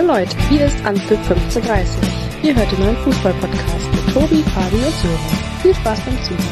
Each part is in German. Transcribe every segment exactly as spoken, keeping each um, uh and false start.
Hallo Leute, hier ist Anpfiff fünfzehn dreißig. Ihr hört den neuen Fußball-Podcast mit Tobi, Fabi und Sören. Viel Spaß beim Zuhören.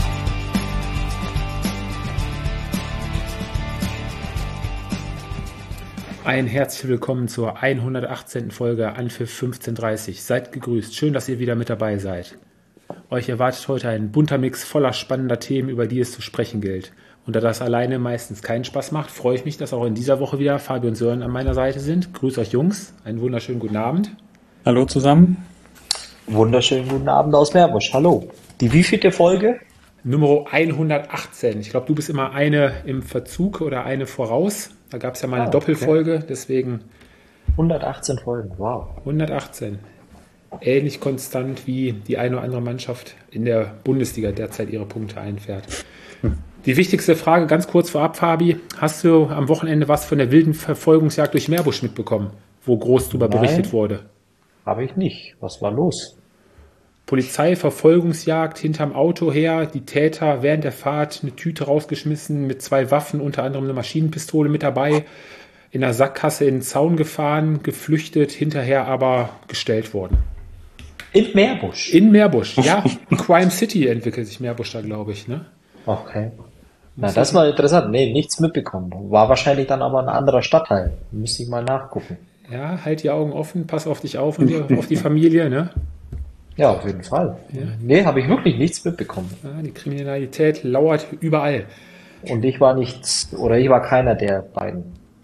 Ein herzlich willkommen zur hundertachtzehnten Folge Anpfiff fünfzehn dreißig. Seid gegrüßt, schön, dass ihr wieder mit dabei seid. Euch erwartet heute ein bunter Mix voller spannender Themen, über die es zu sprechen gilt. Und da das alleine meistens keinen Spaß macht, freue ich mich, dass auch in dieser Woche wieder Fabi und Sören an meiner Seite sind. Grüß euch Jungs, einen wunderschönen guten Abend. Hallo zusammen. Wunderschönen guten Abend aus Meerbusch, hallo. Die wievielte Folge? Nummer hundertachtzehn. Ich glaube, du bist immer eine im Verzug oder eine voraus. Da gab es ja mal eine ah, Doppelfolge, okay. Deswegen... hundertachtzehn Folgen, wow. hundertachtzehn. Ähnlich konstant wie die eine oder andere Mannschaft in der Bundesliga derzeit ihre Punkte einfährt. Hm. Die wichtigste Frage ganz kurz vorab, Fabi. Hast du am Wochenende was von der wilden Verfolgungsjagd durch Meerbusch mitbekommen, wo groß darüber Nein, berichtet wurde? Habe ich nicht. Was war los? Polizei, Verfolgungsjagd hinterm Auto her, die Täter während der Fahrt eine Tüte rausgeschmissen mit zwei Waffen, unter anderem eine Maschinenpistole mit dabei, in der Sackgasse in den Zaun gefahren, geflüchtet, hinterher aber gestellt worden. In Meerbusch? In Meerbusch, ja. Crime City entwickelt sich Meerbusch da, glaube ich, ne? Okay. Na, das war interessant. Nee, nichts mitbekommen. War wahrscheinlich dann aber ein anderer Stadtteil. Müsste ich mal nachgucken. Ja, halt die Augen offen, pass auf dich auf und auf die Familie, ne? Ja, auf jeden Fall. Ja. Nee, habe ich wirklich nichts mitbekommen. Ja, die Kriminalität lauert überall. Und ich war nichts, oder ich war keiner der beiden.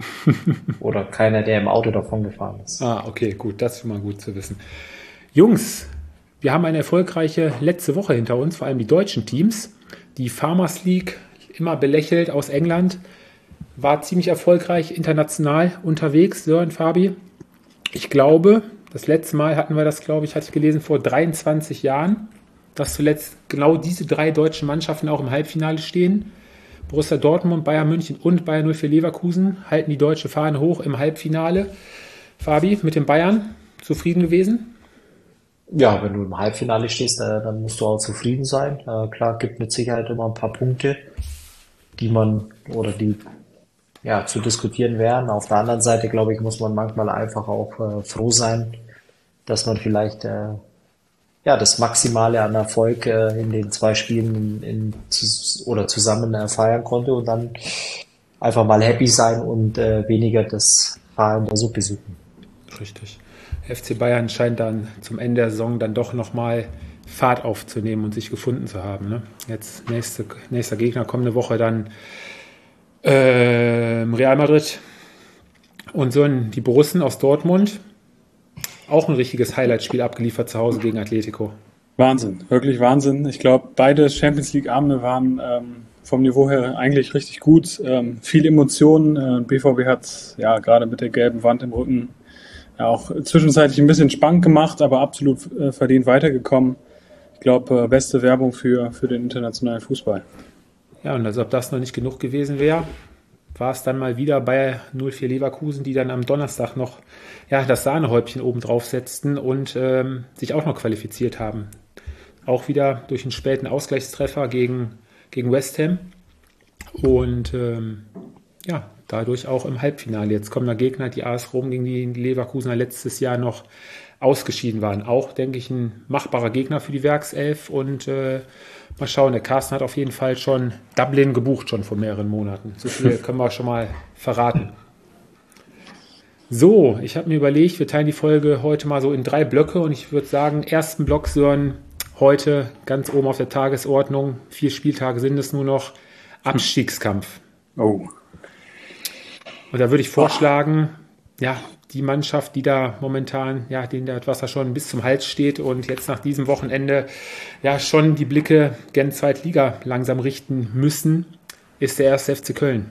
Oder keiner, der im Auto davon gefahren ist. Ah, okay, gut, das ist schon mal gut zu wissen. Jungs, wir haben eine erfolgreiche letzte Woche hinter uns, vor allem die deutschen Teams. Die Farmers League, immer belächelt aus England, war ziemlich erfolgreich international unterwegs, Sören, Fabi. Ich glaube, das letzte Mal hatten wir das, glaube ich, hatte ich gelesen, vor dreiundzwanzig Jahren, dass zuletzt genau diese drei deutschen Mannschaften auch im Halbfinale stehen. Borussia Dortmund, Bayern München und Bayern null vier Leverkusen halten die deutsche Fahne hoch im Halbfinale. Fabi, mit den Bayern zufrieden gewesen? Ja, wenn du im Halbfinale stehst, dann musst du auch zufrieden sein. Klar, gibt mit Sicherheit immer ein paar Punkte, die man oder die ja zu diskutieren wären. Auf der anderen Seite, glaube ich, muss man manchmal einfach auch äh, froh sein, dass man vielleicht äh, ja das Maximale an Erfolg äh, in den zwei Spielen in, in, oder zusammen äh, feiern konnte und dann einfach mal happy sein und äh, weniger das Haar in der Suppe suchen. Richtig. F C Bayern scheint dann zum Ende der Saison dann doch nochmal Fahrt aufzunehmen und sich gefunden zu haben. Ne? Jetzt nächste, nächster Gegner kommende Woche dann äh, Real Madrid und so die Borussen aus Dortmund. Auch ein richtiges Highlight-Spiel abgeliefert zu Hause gegen Atletico. Wahnsinn, wirklich Wahnsinn. Ich glaube, beide Champions League-Abende waren ähm, vom Niveau her eigentlich richtig gut. Ähm, viel Emotionen. Äh, B V B hat ja gerade mit der gelben Wand im Rücken ja, auch zwischenzeitlich ein bisschen spannend gemacht, aber absolut äh, verdient weitergekommen. Ich glaube, äh, beste Werbung für, für den internationalen Fußball. Ja, und als ob das noch nicht genug gewesen wäre, war es dann mal wieder bei null vier Leverkusen, die dann am Donnerstag noch ja, das Sahnehäubchen oben drauf setzten und ähm, sich auch noch qualifiziert haben. Auch wieder durch einen späten Ausgleichstreffer gegen, gegen West Ham. Und ähm, ja, dadurch auch im Halbfinale. Jetzt kommen da Gegner, die A S Rom, gegen die Leverkusener letztes Jahr noch ausgeschieden waren. Auch, denke ich, ein machbarer Gegner für die Werkself. Und äh, mal schauen, der Carsten hat auf jeden Fall schon Dublin gebucht, schon vor mehreren Monaten. So viel können wir schon mal verraten. So, ich habe mir überlegt, wir teilen die Folge heute mal so in drei Blöcke. Und ich würde sagen, ersten Block, Sören, heute ganz oben auf der Tagesordnung. Vier Spieltage sind es nur noch. Abstiegskampf. Oh. Und da würde ich vorschlagen, ja, die Mannschaft, die da momentan, ja, denen das Wasser schon bis zum Hals steht und jetzt nach diesem Wochenende ja schon die Blicke gen Zweitliga langsam richten müssen, ist der erste F C Köln.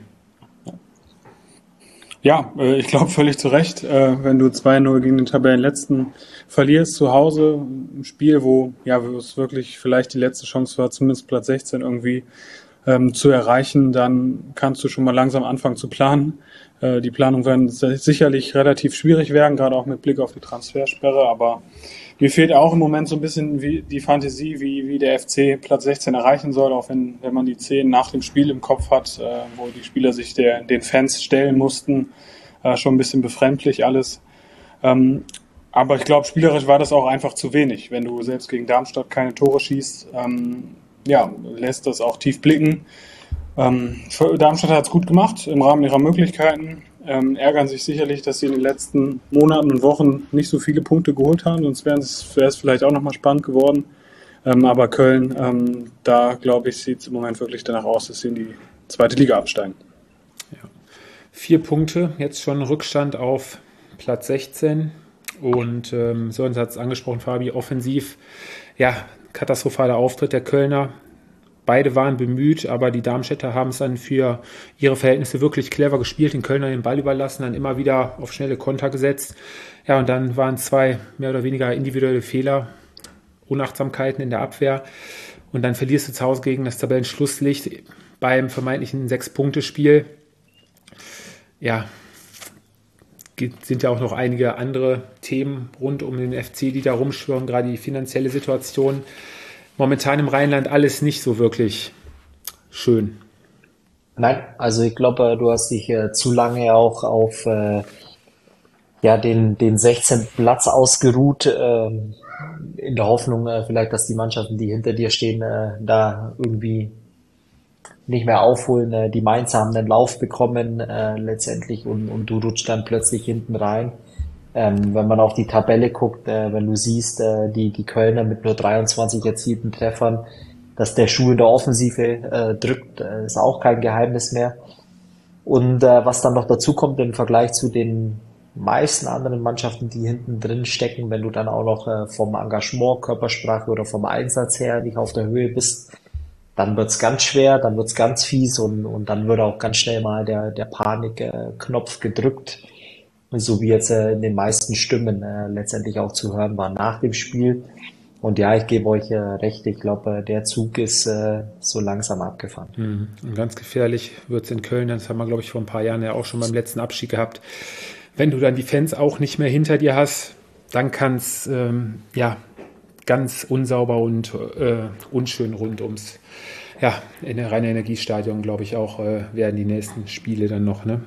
Ja, äh, ich glaube völlig zu Recht, äh, wenn du zwei null gegen den Tabellenletzten verlierst zu Hause, ein Spiel, wo ja wo es wirklich vielleicht die letzte Chance war, zumindest Platz sechzehn irgendwie ähm, zu erreichen, dann kannst du schon mal langsam anfangen zu planen. Äh, die Planung werden sicherlich relativ schwierig werden, gerade auch mit Blick auf die Transfersperre, aber mir fehlt auch im Moment so ein bisschen wie die Fantasie, wie, wie der F C Platz sechzehn erreichen soll, auch wenn, wenn man die zehn nach dem Spiel im Kopf hat, äh, wo die Spieler sich der, den Fans stellen mussten, äh, schon ein bisschen befremdlich alles. Ähm, aber ich glaube, spielerisch war das auch einfach zu wenig. Wenn du selbst gegen Darmstadt keine Tore schießt, ähm, ja, lässt das auch tief blicken. Ähm, Darmstadt hat es gut gemacht im Rahmen ihrer Möglichkeiten. Ähm, ärgern sich sicherlich, dass sie in den letzten Monaten und Wochen nicht so viele Punkte geholt haben, sonst wäre es vielleicht auch nochmal spannend geworden. Ähm, aber Köln, ähm, da glaube ich, sieht es im Moment wirklich danach aus, dass sie in die zweite Liga absteigen. Ja. Vier Punkte, jetzt schon Rückstand auf Platz sechzehn. Und ähm, Sören hat es angesprochen, Fabi, offensiv, ja, katastrophaler Auftritt der Kölner. Beide waren bemüht, aber die Darmstädter haben es dann für ihre Verhältnisse wirklich clever gespielt, den Kölnern den Ball überlassen, dann immer wieder auf schnelle Konter gesetzt. Ja, und dann waren zwei mehr oder weniger individuelle Fehler, Unachtsamkeiten in der Abwehr. Und dann verlierst du zu Hause gegen das Tabellenschlusslicht beim vermeintlichen Sechs-Punkte-Spiel. Ja, sind ja auch noch einige andere Themen rund um den F C, die da rumschwirren, gerade die finanzielle Situation. Momentan im Rheinland alles nicht so wirklich schön. Nein, also ich glaube, du hast dich äh, zu lange auch auf äh, ja, den, den sechzehnten Platz ausgeruht, äh, in der Hoffnung äh, vielleicht, dass die Mannschaften, die hinter dir stehen, äh, da irgendwie nicht mehr aufholen. Äh, die Mainzer haben einen Lauf bekommen äh, letztendlich und, und du rutschst dann plötzlich hinten rein. Ähm, wenn man auf die Tabelle guckt, äh, wenn du siehst, äh, die, die Kölner mit nur dreiundzwanzig erzielten Treffern, dass der Schuh in der Offensive äh, drückt, äh, ist auch kein Geheimnis mehr. Und äh, was dann noch dazu kommt im Vergleich zu den meisten anderen Mannschaften, die hinten drin stecken, wenn du dann auch noch äh, vom Engagement, Körpersprache oder vom Einsatz her nicht auf der Höhe bist, dann wird's ganz schwer, dann wird's ganz fies und, und dann wird auch ganz schnell mal der, der Panikknopf gedrückt. So wie jetzt äh, in den meisten Stimmen äh, letztendlich auch zu hören war nach dem Spiel. Und ja, ich gebe euch äh, recht, ich glaube, äh, der Zug ist äh, so langsam abgefahren. Mhm. Und ganz gefährlich wird es in Köln, das haben wir, glaube ich, vor ein paar Jahren ja auch schon beim letzten Abstieg gehabt. Wenn du dann die Fans auch nicht mehr hinter dir hast, dann kann es ähm, ja, ganz unsauber und äh, unschön rund ums ja, in der reine Energiestadion, glaube ich, auch äh, werden die nächsten Spiele dann noch, ne?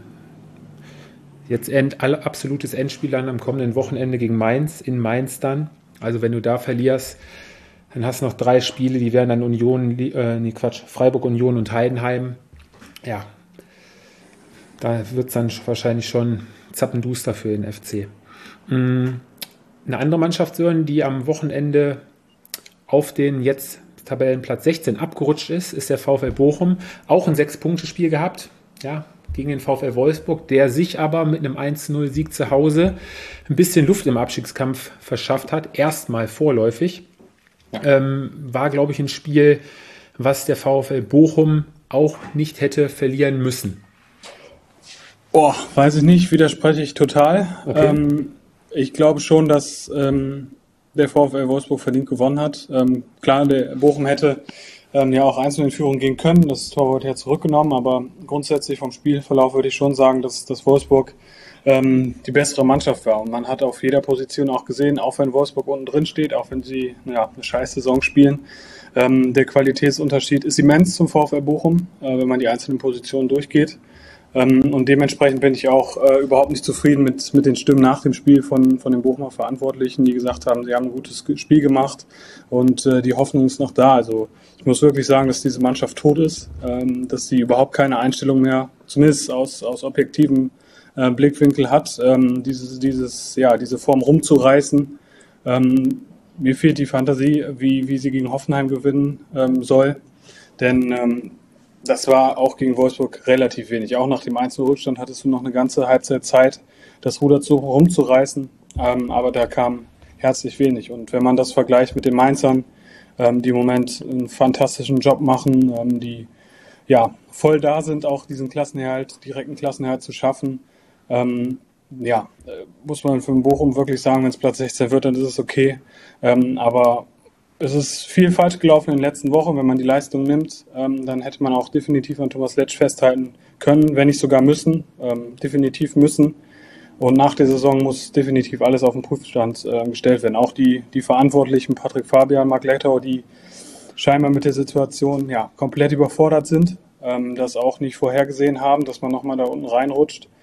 Jetzt end, all, absolutes Endspiel dann am kommenden Wochenende gegen Mainz, in Mainz dann. Also wenn du da verlierst, dann hast du noch drei Spiele, die werden dann Union, äh, nee Quatsch, Freiburg, Union und Heidenheim. Ja, da wird es dann wahrscheinlich schon zappenduster für den F C. Mhm. Eine andere Mannschaft, Sören, die am Wochenende auf den jetzt Tabellenplatz sechzehn abgerutscht ist, ist der VfL Bochum. Auch ein Sechs-Punkte-Spiel gehabt, ja, gegen den VfL Wolfsburg, der sich aber mit einem eins zu null Sieg zu Hause ein bisschen Luft im Abstiegskampf verschafft hat, erstmal vorläufig. Ja. Ähm, war, glaube ich, ein Spiel, was der VfL Bochum auch nicht hätte verlieren müssen. Boah, weiß ich nicht, widerspreche ich total. Okay. Ähm, ich glaube schon, dass ähm, der VfL Wolfsburg verdient gewonnen hat. Ähm, klar, der Bochum hätte ähm, ja auch einzeln in Führung gehen können. Das Tor wurde ja zurückgenommen, aber grundsätzlich vom Spielverlauf würde ich schon sagen, dass, dass Wolfsburg ähm, die bessere Mannschaft war. Und man hat auf jeder Position auch gesehen, auch wenn Wolfsburg unten drin steht, auch wenn sie ja, eine scheiß Saison spielen, ähm, der Qualitätsunterschied ist immens zum VfL Bochum, äh, wenn man die einzelnen Positionen durchgeht. Ähm, und dementsprechend bin ich auch äh, überhaupt nicht zufrieden mit, mit den Stimmen nach dem Spiel von, von den Bochumer Verantwortlichen, die gesagt haben, sie haben ein gutes Spiel gemacht und äh, die Hoffnung ist noch da. Also ich muss wirklich sagen, dass diese Mannschaft tot ist, ähm, dass sie überhaupt keine Einstellung mehr, zumindest aus, aus objektivem äh, Blickwinkel hat, ähm, dieses, dieses, ja, diese Form rumzureißen. Ähm, mir fehlt die Fantasie, wie, wie sie gegen Hoffenheim gewinnen ähm, soll, denn ähm, das war auch gegen Wolfsburg relativ wenig. Auch nach dem eins zu null Rückstand hattest du noch eine ganze Halbzeit Zeit, das Ruder zu, rumzureißen. Ähm, aber da kam herzlich wenig. Und wenn man das vergleicht mit den Mainzern, ähm, die im Moment einen fantastischen Job machen, ähm, die ja voll da sind, auch diesen Klassenerhalt, direkten Klassenerhalt zu schaffen, ähm, ja, äh, muss man für den Bochum wirklich sagen, wenn es Platz sechzehn wird, dann ist es okay. Ähm, aber es ist viel falsch gelaufen in den letzten Wochen. Wenn man die Leistung nimmt, ähm, dann hätte man auch definitiv an Thomas Letsch festhalten können, wenn nicht sogar müssen. Ähm, definitiv müssen. Und nach der Saison muss definitiv alles auf den Prüfstand äh, gestellt werden. Auch die, die Verantwortlichen, Patrick Fabian, Marc Leitau, die scheinbar mit der Situation ja, komplett überfordert sind, ähm, das auch nicht vorhergesehen haben, dass man nochmal da unten reinrutscht.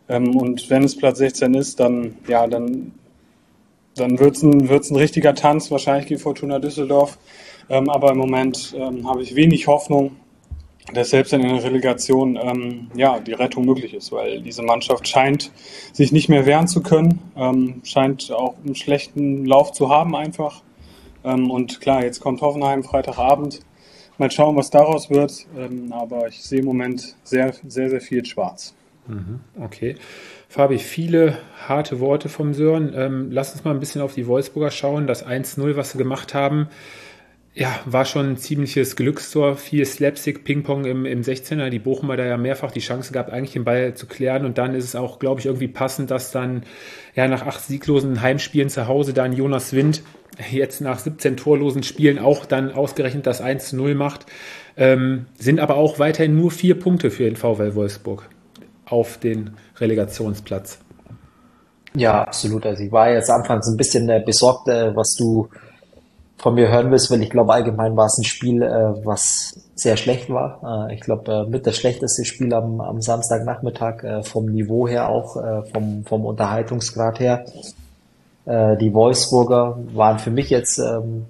Ähm, und wenn es Platz sechzehn ist, dann, ja, dann, dann wird es ein, wird's ein richtiger Tanz, wahrscheinlich gegen Fortuna Düsseldorf. Ähm, aber im Moment ähm, habe ich wenig Hoffnung, dass selbst in der Relegation ähm, ja, die Rettung möglich ist, weil diese Mannschaft scheint sich nicht mehr wehren zu können, ähm, scheint auch einen schlechten Lauf zu haben einfach. Ähm, und klar, jetzt kommt Hoffenheim Freitagabend. Mal schauen, was daraus wird. Ähm, aber ich sehe im Moment sehr, sehr, sehr viel schwarz. Okay. Fabi, viele harte Worte vom Sören. Ähm, lass uns mal ein bisschen auf die Wolfsburger schauen. Das eins null, was sie gemacht haben, ja, war schon ein ziemliches Glückstor. Viel Slapstick, Ping-Pong im, im sechzehner. Die Bochumer da ja mehrfach die Chance gehabt, eigentlich den Ball zu klären. Und dann ist es auch, glaube ich, irgendwie passend, dass dann ja nach acht sieglosen Heimspielen zu Hause dann Jonas Wind jetzt nach siebzehn torlosen Spielen auch dann ausgerechnet das eins zu null macht. Ähm, sind aber auch weiterhin nur vier Punkte für den VfL Wolfsburg auf den Relegationsplatz. Ja, absolut. Also ich war jetzt anfangs ein bisschen äh, besorgt, äh, was du von mir hören willst, weil ich glaube, allgemein war es ein Spiel, äh, was sehr schlecht war. Äh, ich glaube, äh, mit das schlechteste Spiel am, am Samstagnachmittag, äh, vom Niveau her auch, äh, vom, vom Unterhaltungsgrad her. Äh, die Wolfsburger waren für mich jetzt ähm,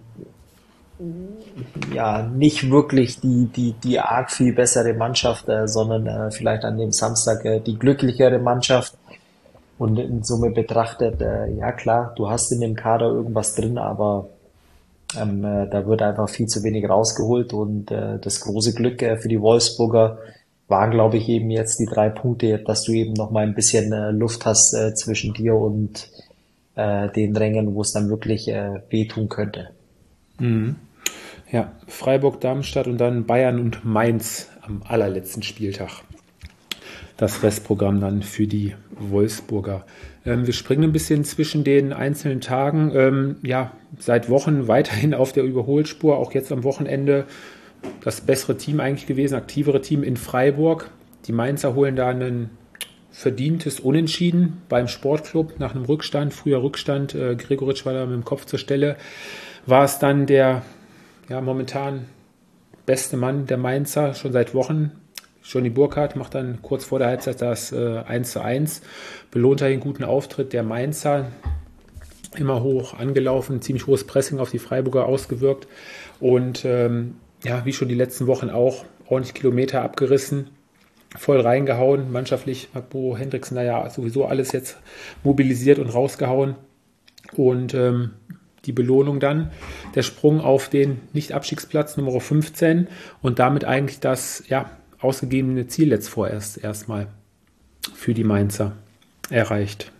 ja nicht wirklich die, die, die arg viel bessere Mannschaft, äh, sondern äh, vielleicht an dem Samstag äh, die glücklichere Mannschaft. Und in Summe betrachtet, äh, ja klar, du hast in dem Kader irgendwas drin, aber Ähm, äh, da wird einfach viel zu wenig rausgeholt und äh, das große Glück äh, für die Wolfsburger waren, glaube ich, eben jetzt die drei Punkte, dass du eben noch mal ein bisschen äh, Luft hast äh, zwischen dir und äh, den Rängen, wo es dann wirklich äh, wehtun könnte. Mhm. Ja, Freiburg, Darmstadt und dann Bayern und Mainz am allerletzten Spieltag. Das Restprogramm dann für die Wolfsburger. Ähm, wir springen ein bisschen zwischen den einzelnen Tagen. Ähm, ja, seit Wochen weiterhin auf der Überholspur, auch jetzt am Wochenende das bessere Team eigentlich gewesen, aktivere Team in Freiburg. Die Mainzer holen da ein verdientes Unentschieden beim Sportclub nach einem Rückstand, früher Rückstand. Äh, Gregoritsch war da mit dem Kopf zur Stelle. War es dann der ja, momentan beste Mann der Mainzer schon seit Wochen. Johnny Burkhardt macht dann kurz vor der Halbzeit das äh, eins zu eins, belohnt einen guten Auftritt der Mainzer, immer hoch angelaufen, ziemlich hohes Pressing auf die Freiburger ausgewirkt und ähm, ja, wie schon die letzten Wochen auch, ordentlich Kilometer abgerissen, voll reingehauen, mannschaftlich hat Bo Hendriksen da ja sowieso alles jetzt mobilisiert und rausgehauen und ähm, die Belohnung dann, der Sprung auf den Nicht-Abstiegsplatz Nummer fünfzehn und damit eigentlich das, ja, ausgegebene Ziel jetzt vorerst erstmal für die Mainzer erreicht.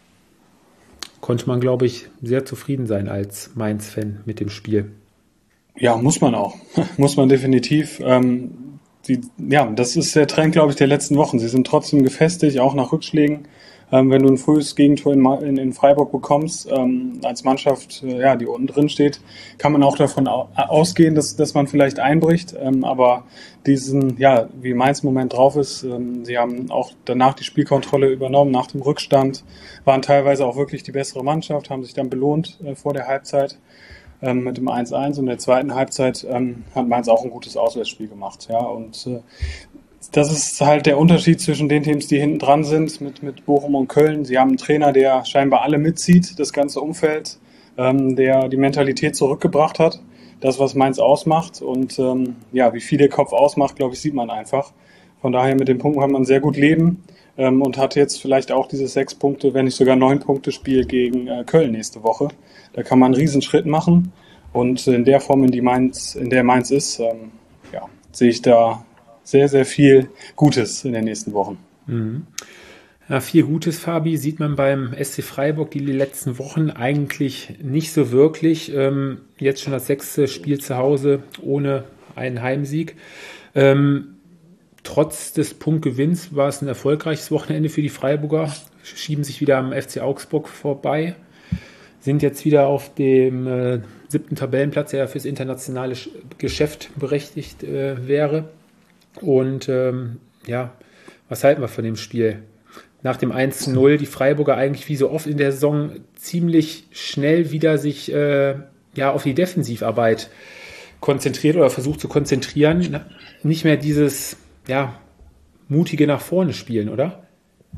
Konnte man, glaube ich, sehr zufrieden sein als Mainz-Fan mit dem Spiel. Ja, muss man auch. Muss man definitiv. Ähm, die, ja, das ist der Trend, glaube ich, der letzten Wochen. Sie sind trotzdem gefestigt, auch nach Rückschlägen. Ähm, wenn du ein frühes Gegentor in, in, in Freiburg bekommst, ähm, als Mannschaft, äh, ja, die unten drin steht, kann man auch davon au- ausgehen, dass, dass man vielleicht einbricht. Ähm, aber diesen, ja, wie Mainz im Moment drauf ist, ähm, sie haben auch danach die Spielkontrolle übernommen, nach dem Rückstand, waren teilweise auch wirklich die bessere Mannschaft, haben sich dann belohnt äh, vor der Halbzeit ähm, mit dem eins eins und in der zweiten Halbzeit ähm, hat Mainz auch ein gutes Auswärtsspiel gemacht. Ja, und äh, das ist halt der Unterschied zwischen den Teams, die hinten dran sind, mit, mit Bochum und Köln. Sie haben einen Trainer, der scheinbar alle mitzieht, das ganze Umfeld, ähm, der die Mentalität zurückgebracht hat. Das, was Mainz ausmacht. Und ähm, ja, wie viel der Kopf ausmacht, glaube ich, sieht man einfach. Von daher mit den Punkten kann man sehr gut leben ähm, und hat jetzt vielleicht auch dieses sechs Punkte, wenn nicht sogar neun Punkte Spiel gegen äh, Köln nächste Woche. Da kann man einen Riesenschritt machen. Und in der Form, in, die Mainz, in der Mainz ist, ähm, ja, sehe ich da sehr, sehr viel Gutes in den nächsten Wochen. Mhm. Ja, viel Gutes, Fabi, sieht man beim S C Freiburg die letzten Wochen eigentlich nicht so wirklich. Ähm, jetzt schon das sechste Spiel zu Hause ohne einen Heimsieg. Ähm, trotz des Punktgewinns war es ein erfolgreiches Wochenende für die Freiburger, schieben sich wieder am F C Augsburg vorbei, sind jetzt wieder auf dem äh, siebten Tabellenplatz, der fürs internationale Geschäft berechtigt äh, wäre. Und ähm, ja, was halten wir von dem Spiel? Nach dem eins zu null die Freiburger eigentlich wie so oft in der Saison ziemlich schnell wieder sich äh, ja, auf die Defensivarbeit konzentriert oder versucht zu konzentrieren. Nicht mehr dieses ja, mutige nach vorne spielen, oder?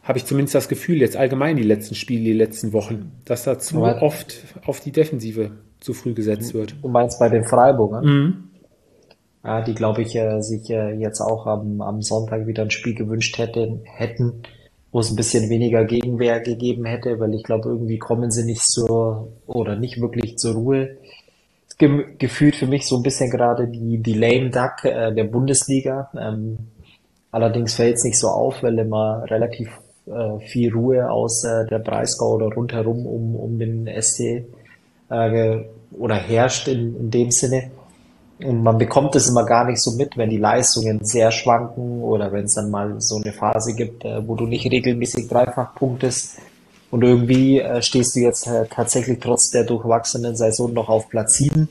habe ich zumindest das Gefühl, jetzt allgemein die letzten Spiele, die letzten Wochen, dass da zu Aber oft auf die Defensive zu früh gesetzt wird. du meinst bei den Freiburgern? Mhm. Ja, die, glaube ich, äh, sich äh, jetzt auch am, am Sonntag wieder ein Spiel gewünscht hätten, hätten, wo es ein bisschen weniger Gegenwehr gegeben hätte, weil ich glaube, irgendwie kommen sie nicht zur, oder nicht wirklich zur Ruhe. Ge gefühlt für mich so ein bisschen gerade die, die lame duck äh, der Bundesliga. Ähm, allerdings fällt es nicht so auf, weil immer relativ äh, viel Ruhe aus äh, der Breisgau oder rundherum um, um den S C äh, oder herrscht in, in dem Sinne. Und man bekommt es immer gar nicht so mit, wenn die Leistungen sehr schwanken oder wenn es dann mal so eine Phase gibt, äh, wo du nicht regelmäßig dreifach punktest. Und irgendwie äh, stehst du jetzt äh, tatsächlich trotz der durchwachsenen Saison noch auf Platz sieben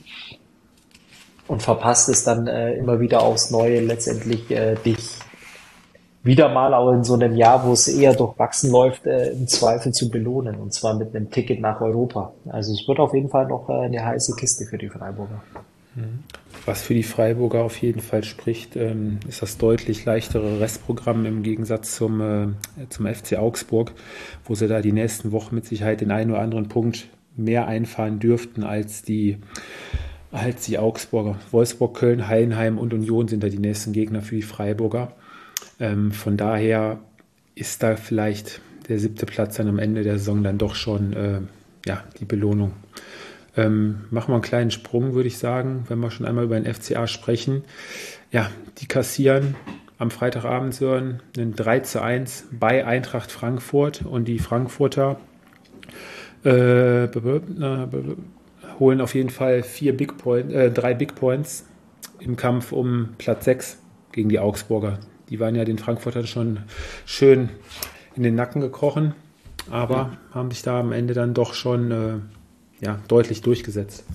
und verpasst es dann äh, immer wieder aufs Neue letztendlich äh, dich wieder mal auch in so einem Jahr, wo es eher durchwachsen läuft, äh, im Zweifel zu belohnen, und zwar mit einem Ticket nach Europa. Also es wird auf jeden Fall noch äh, eine heiße Kiste für die Freiburger. Was für die Freiburger auf jeden Fall spricht, ähm, ist das deutlich leichtere Restprogramm im Gegensatz zum, äh, zum F C Augsburg, wo sie da die nächsten Wochen mit Sicherheit den einen oder anderen Punkt mehr einfahren dürften als die, als die Augsburger. Wolfsburg, Köln, Heidenheim und Union sind da die nächsten Gegner für die Freiburger. Ähm, von daher ist da vielleicht der siebte Platz dann am Ende der Saison dann doch schon äh, ja, die Belohnung. Ähm, machen wir einen kleinen Sprung, würde ich sagen, wenn wir schon einmal über den F C A sprechen. Ja, die kassieren am Freitagabend so ein drei zu eins bei Eintracht Frankfurt, und die Frankfurter äh, holen auf jeden Fall vier Big Point, äh, drei Big Points im Kampf um Platz sechs gegen die Augsburger. Die waren ja den Frankfurtern schon schön in den Nacken gekrochen, aber ja, haben sich da am Ende dann doch schon äh, ja, deutlich durchgesetzt.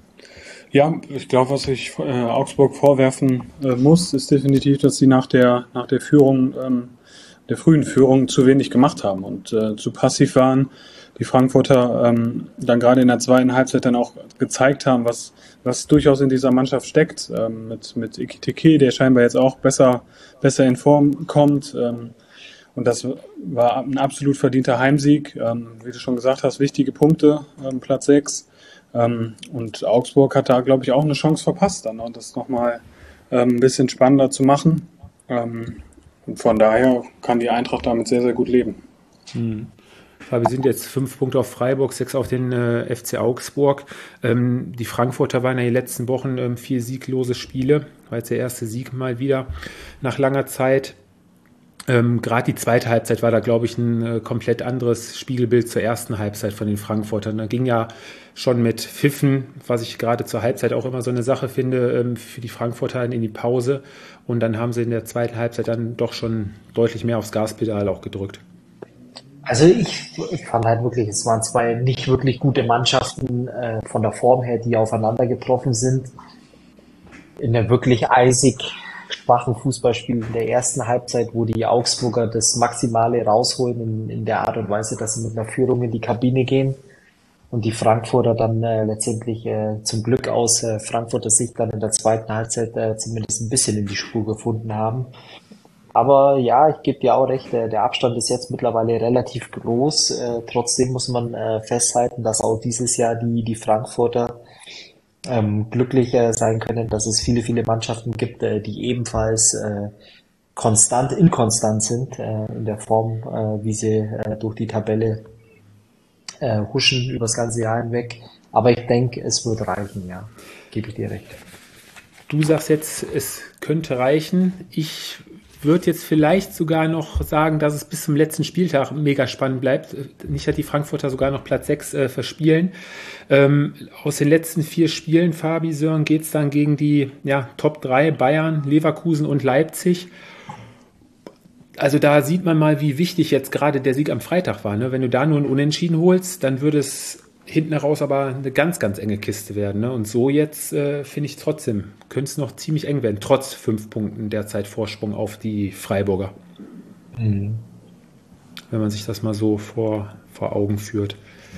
Ja, ich glaube, was ich äh, Augsburg vorwerfen äh, muss, ist definitiv, dass sie nach der nach der Führung, ähm, der frühen Führung zu wenig gemacht haben und äh, zu passiv waren. Die Frankfurter ähm, dann gerade in der zweiten Halbzeit dann auch gezeigt haben, was was durchaus in dieser Mannschaft steckt, ähm, mit mit Ekitike, der scheinbar jetzt auch besser besser in Form kommt. Ähm, Und das war ein absolut verdienter Heimsieg. Ähm, wie du schon gesagt hast, wichtige Punkte, ähm, Platz sechs. Ähm, und Augsburg hat da, glaube ich, auch eine Chance verpasst, dann und das nochmal ähm, ein bisschen spannender zu machen. Ähm, und von daher kann die Eintracht damit sehr, sehr gut leben. Hm. Wir sind jetzt fünf Punkte auf Freiburg, sechs auf den äh, F C Augsburg. Ähm, die Frankfurter waren ja die letzten Wochen ähm, vier sieglose Spiele. War jetzt der erste Sieg mal wieder nach langer Zeit. Ähm, Gerade die zweite Halbzeit war da, glaube ich, ein äh, komplett anderes Spiegelbild zur ersten Halbzeit von den Frankfurtern. Da ging ja schon mit Pfiffen, was ich gerade zur Halbzeit auch immer so eine Sache finde, ähm, für die Frankfurter in die Pause. Und dann haben sie in der zweiten Halbzeit dann doch schon deutlich mehr aufs Gaspedal auch gedrückt. Also ich, ich fand halt wirklich, es waren zwei nicht wirklich gute Mannschaften äh, von der Form her, die aufeinander getroffen sind. In der wirklich eisig schwachen Fußballspiel in der ersten Halbzeit, wo die Augsburger das Maximale rausholen in, in der Art und Weise, dass sie mit einer Führung in die Kabine gehen und die Frankfurter dann äh, letztendlich äh, zum Glück aus äh, Frankfurter Sicht dann in der zweiten Halbzeit äh, zumindest ein bisschen in die Spur gefunden haben. Aber ja, ich gebe dir auch recht, äh, der Abstand ist jetzt mittlerweile relativ groß. Äh, trotzdem muss man äh, festhalten, dass auch dieses Jahr die, die Frankfurter ähm, glücklich äh, sein können, dass es viele, viele Mannschaften gibt, äh, die ebenfalls äh, konstant, inkonstant sind äh, in der Form, äh, wie sie äh, durch die Tabelle äh, huschen über das ganze Jahr hinweg. Aber ich denke, es wird reichen, ja. Gebe ich dir recht. Du sagst jetzt, es könnte reichen. Ich würde jetzt vielleicht sogar noch sagen, dass es bis zum letzten Spieltag mega spannend bleibt. Nicht, dass die Frankfurter sogar noch Platz sechs äh, verspielen. Ähm, aus den letzten vier Spielen, Fabi, Sören, geht es dann gegen die ja, Top drei, Bayern, Leverkusen und Leipzig. Also da sieht man mal, wie wichtig jetzt gerade der Sieg am Freitag war. Ne? Wenn du da nur ein Unentschieden holst, dann würde es hinten raus aber eine ganz, ganz enge Kiste werden. Ne? Und so jetzt äh, finde ich trotzdem, könnte es noch ziemlich eng werden, trotz fünf Punkten derzeit Vorsprung auf die Freiburger. Mhm. Wenn man sich das mal so vor, vor Augen führt.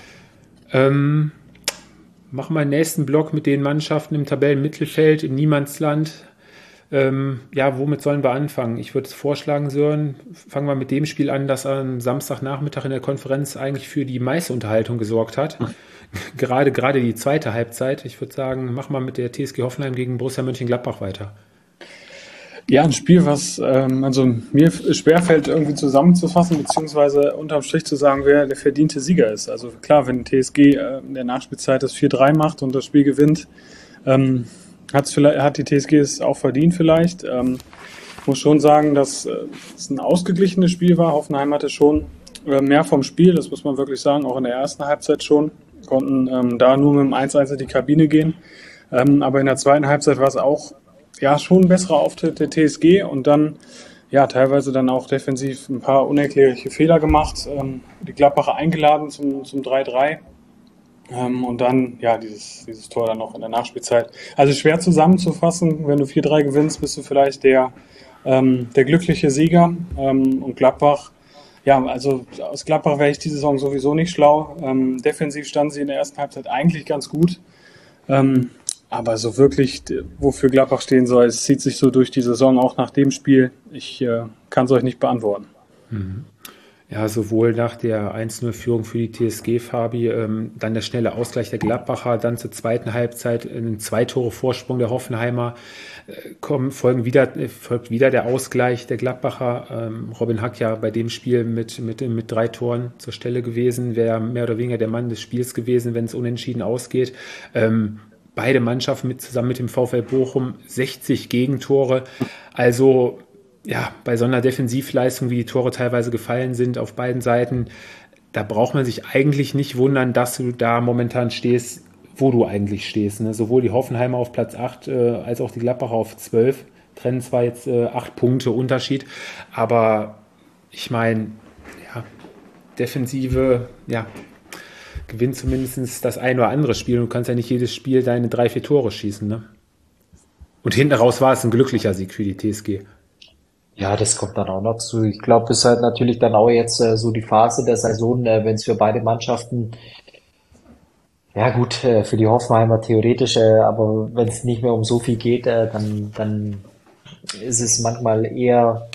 Ähm, machen wir den nächsten Block mit den Mannschaften im Tabellenmittelfeld, im Niemandsland. Ähm, ja, womit sollen wir anfangen? Ich würde vorschlagen, Sören, fangen wir mit dem Spiel an, das am Samstagnachmittag in der Konferenz eigentlich für die meiste Unterhaltung gesorgt hat. Gerade, gerade die zweite Halbzeit. Ich würde sagen, mach mal mit der T S G Hoffenheim gegen Borussia Mönchengladbach weiter. Ja, ein Spiel, was ähm, also mir schwerfällt irgendwie zusammenzufassen, beziehungsweise unterm Strich zu sagen, wer der verdiente Sieger ist. Also klar, wenn T S G äh, in der Nachspielzeit das vier drei macht und das Spiel gewinnt, ähm, hat's vielleicht, hat die T S G es auch verdient vielleicht. Ähm, muss schon sagen, dass äh, es ein ausgeglichenes Spiel war. Hoffenheim hatte schon äh, mehr vom Spiel, das muss man wirklich sagen, auch in der ersten Halbzeit schon. Konnten ähm, da nur mit dem eins eins in die Kabine gehen. Ähm, aber in der zweiten Halbzeit war es auch ja schon ein besserer Auftritt der T S G und dann ja teilweise dann auch defensiv ein paar unerklärliche Fehler gemacht. Ähm, die Gladbacher eingeladen zum, zum drei drei. Ähm, und dann, ja, dieses, dieses Tor dann noch in der Nachspielzeit. Also schwer zusammenzufassen, wenn du vier drei gewinnst, bist du vielleicht der, ähm, der glückliche Sieger. Ähm, und Gladbach, ja, also aus Gladbach wäre ich diese Saison sowieso nicht schlau. Ähm, defensiv standen sie in der ersten Halbzeit eigentlich ganz gut. Ähm, aber so wirklich, wofür Gladbach stehen soll, es zieht sich so durch die Saison auch nach dem Spiel. Ich äh, kann es euch nicht beantworten. Mhm. Ja, sowohl nach der eins null Führung für die T S G, Fabi, ähm, dann der schnelle Ausgleich der Gladbacher, dann zur zweiten Halbzeit ein zwei Tore Vorsprung der Hoffenheimer, äh, kommen, folgen wieder, äh, folgt wieder der Ausgleich der Gladbacher. Ähm, Robin Hack ja bei dem Spiel mit, mit, mit drei Toren zur Stelle gewesen, wäre mehr oder weniger der Mann des Spiels gewesen, wenn es unentschieden ausgeht. Ähm, beide Mannschaften mit, zusammen mit dem VfL Bochum sechzig Gegentore, also ja, bei so einer Defensivleistung, wie die Tore teilweise gefallen sind auf beiden Seiten, da braucht man sich eigentlich nicht wundern, dass du da momentan stehst, wo du eigentlich stehst. Ne? Sowohl die Hoffenheimer auf Platz acht äh, als auch die Gladbacher auf zwölf. Trennen zwar jetzt äh, acht Punkte Unterschied, aber ich meine, ja, Defensive, ja, gewinnt zumindest das ein oder andere Spiel. Du kannst ja nicht jedes Spiel deine drei, vier Tore schießen. Ne? Und hinten raus war es ein glücklicher Sieg für die T S G. Ja, das kommt dann auch noch zu. Ich glaube, es ist halt natürlich dann auch jetzt äh, so die Phase der Saison, äh, wenn es für beide Mannschaften, ja gut, äh, für die Hoffenheimer theoretisch, äh, aber wenn es nicht mehr um so viel geht, äh, dann, dann ist es manchmal eher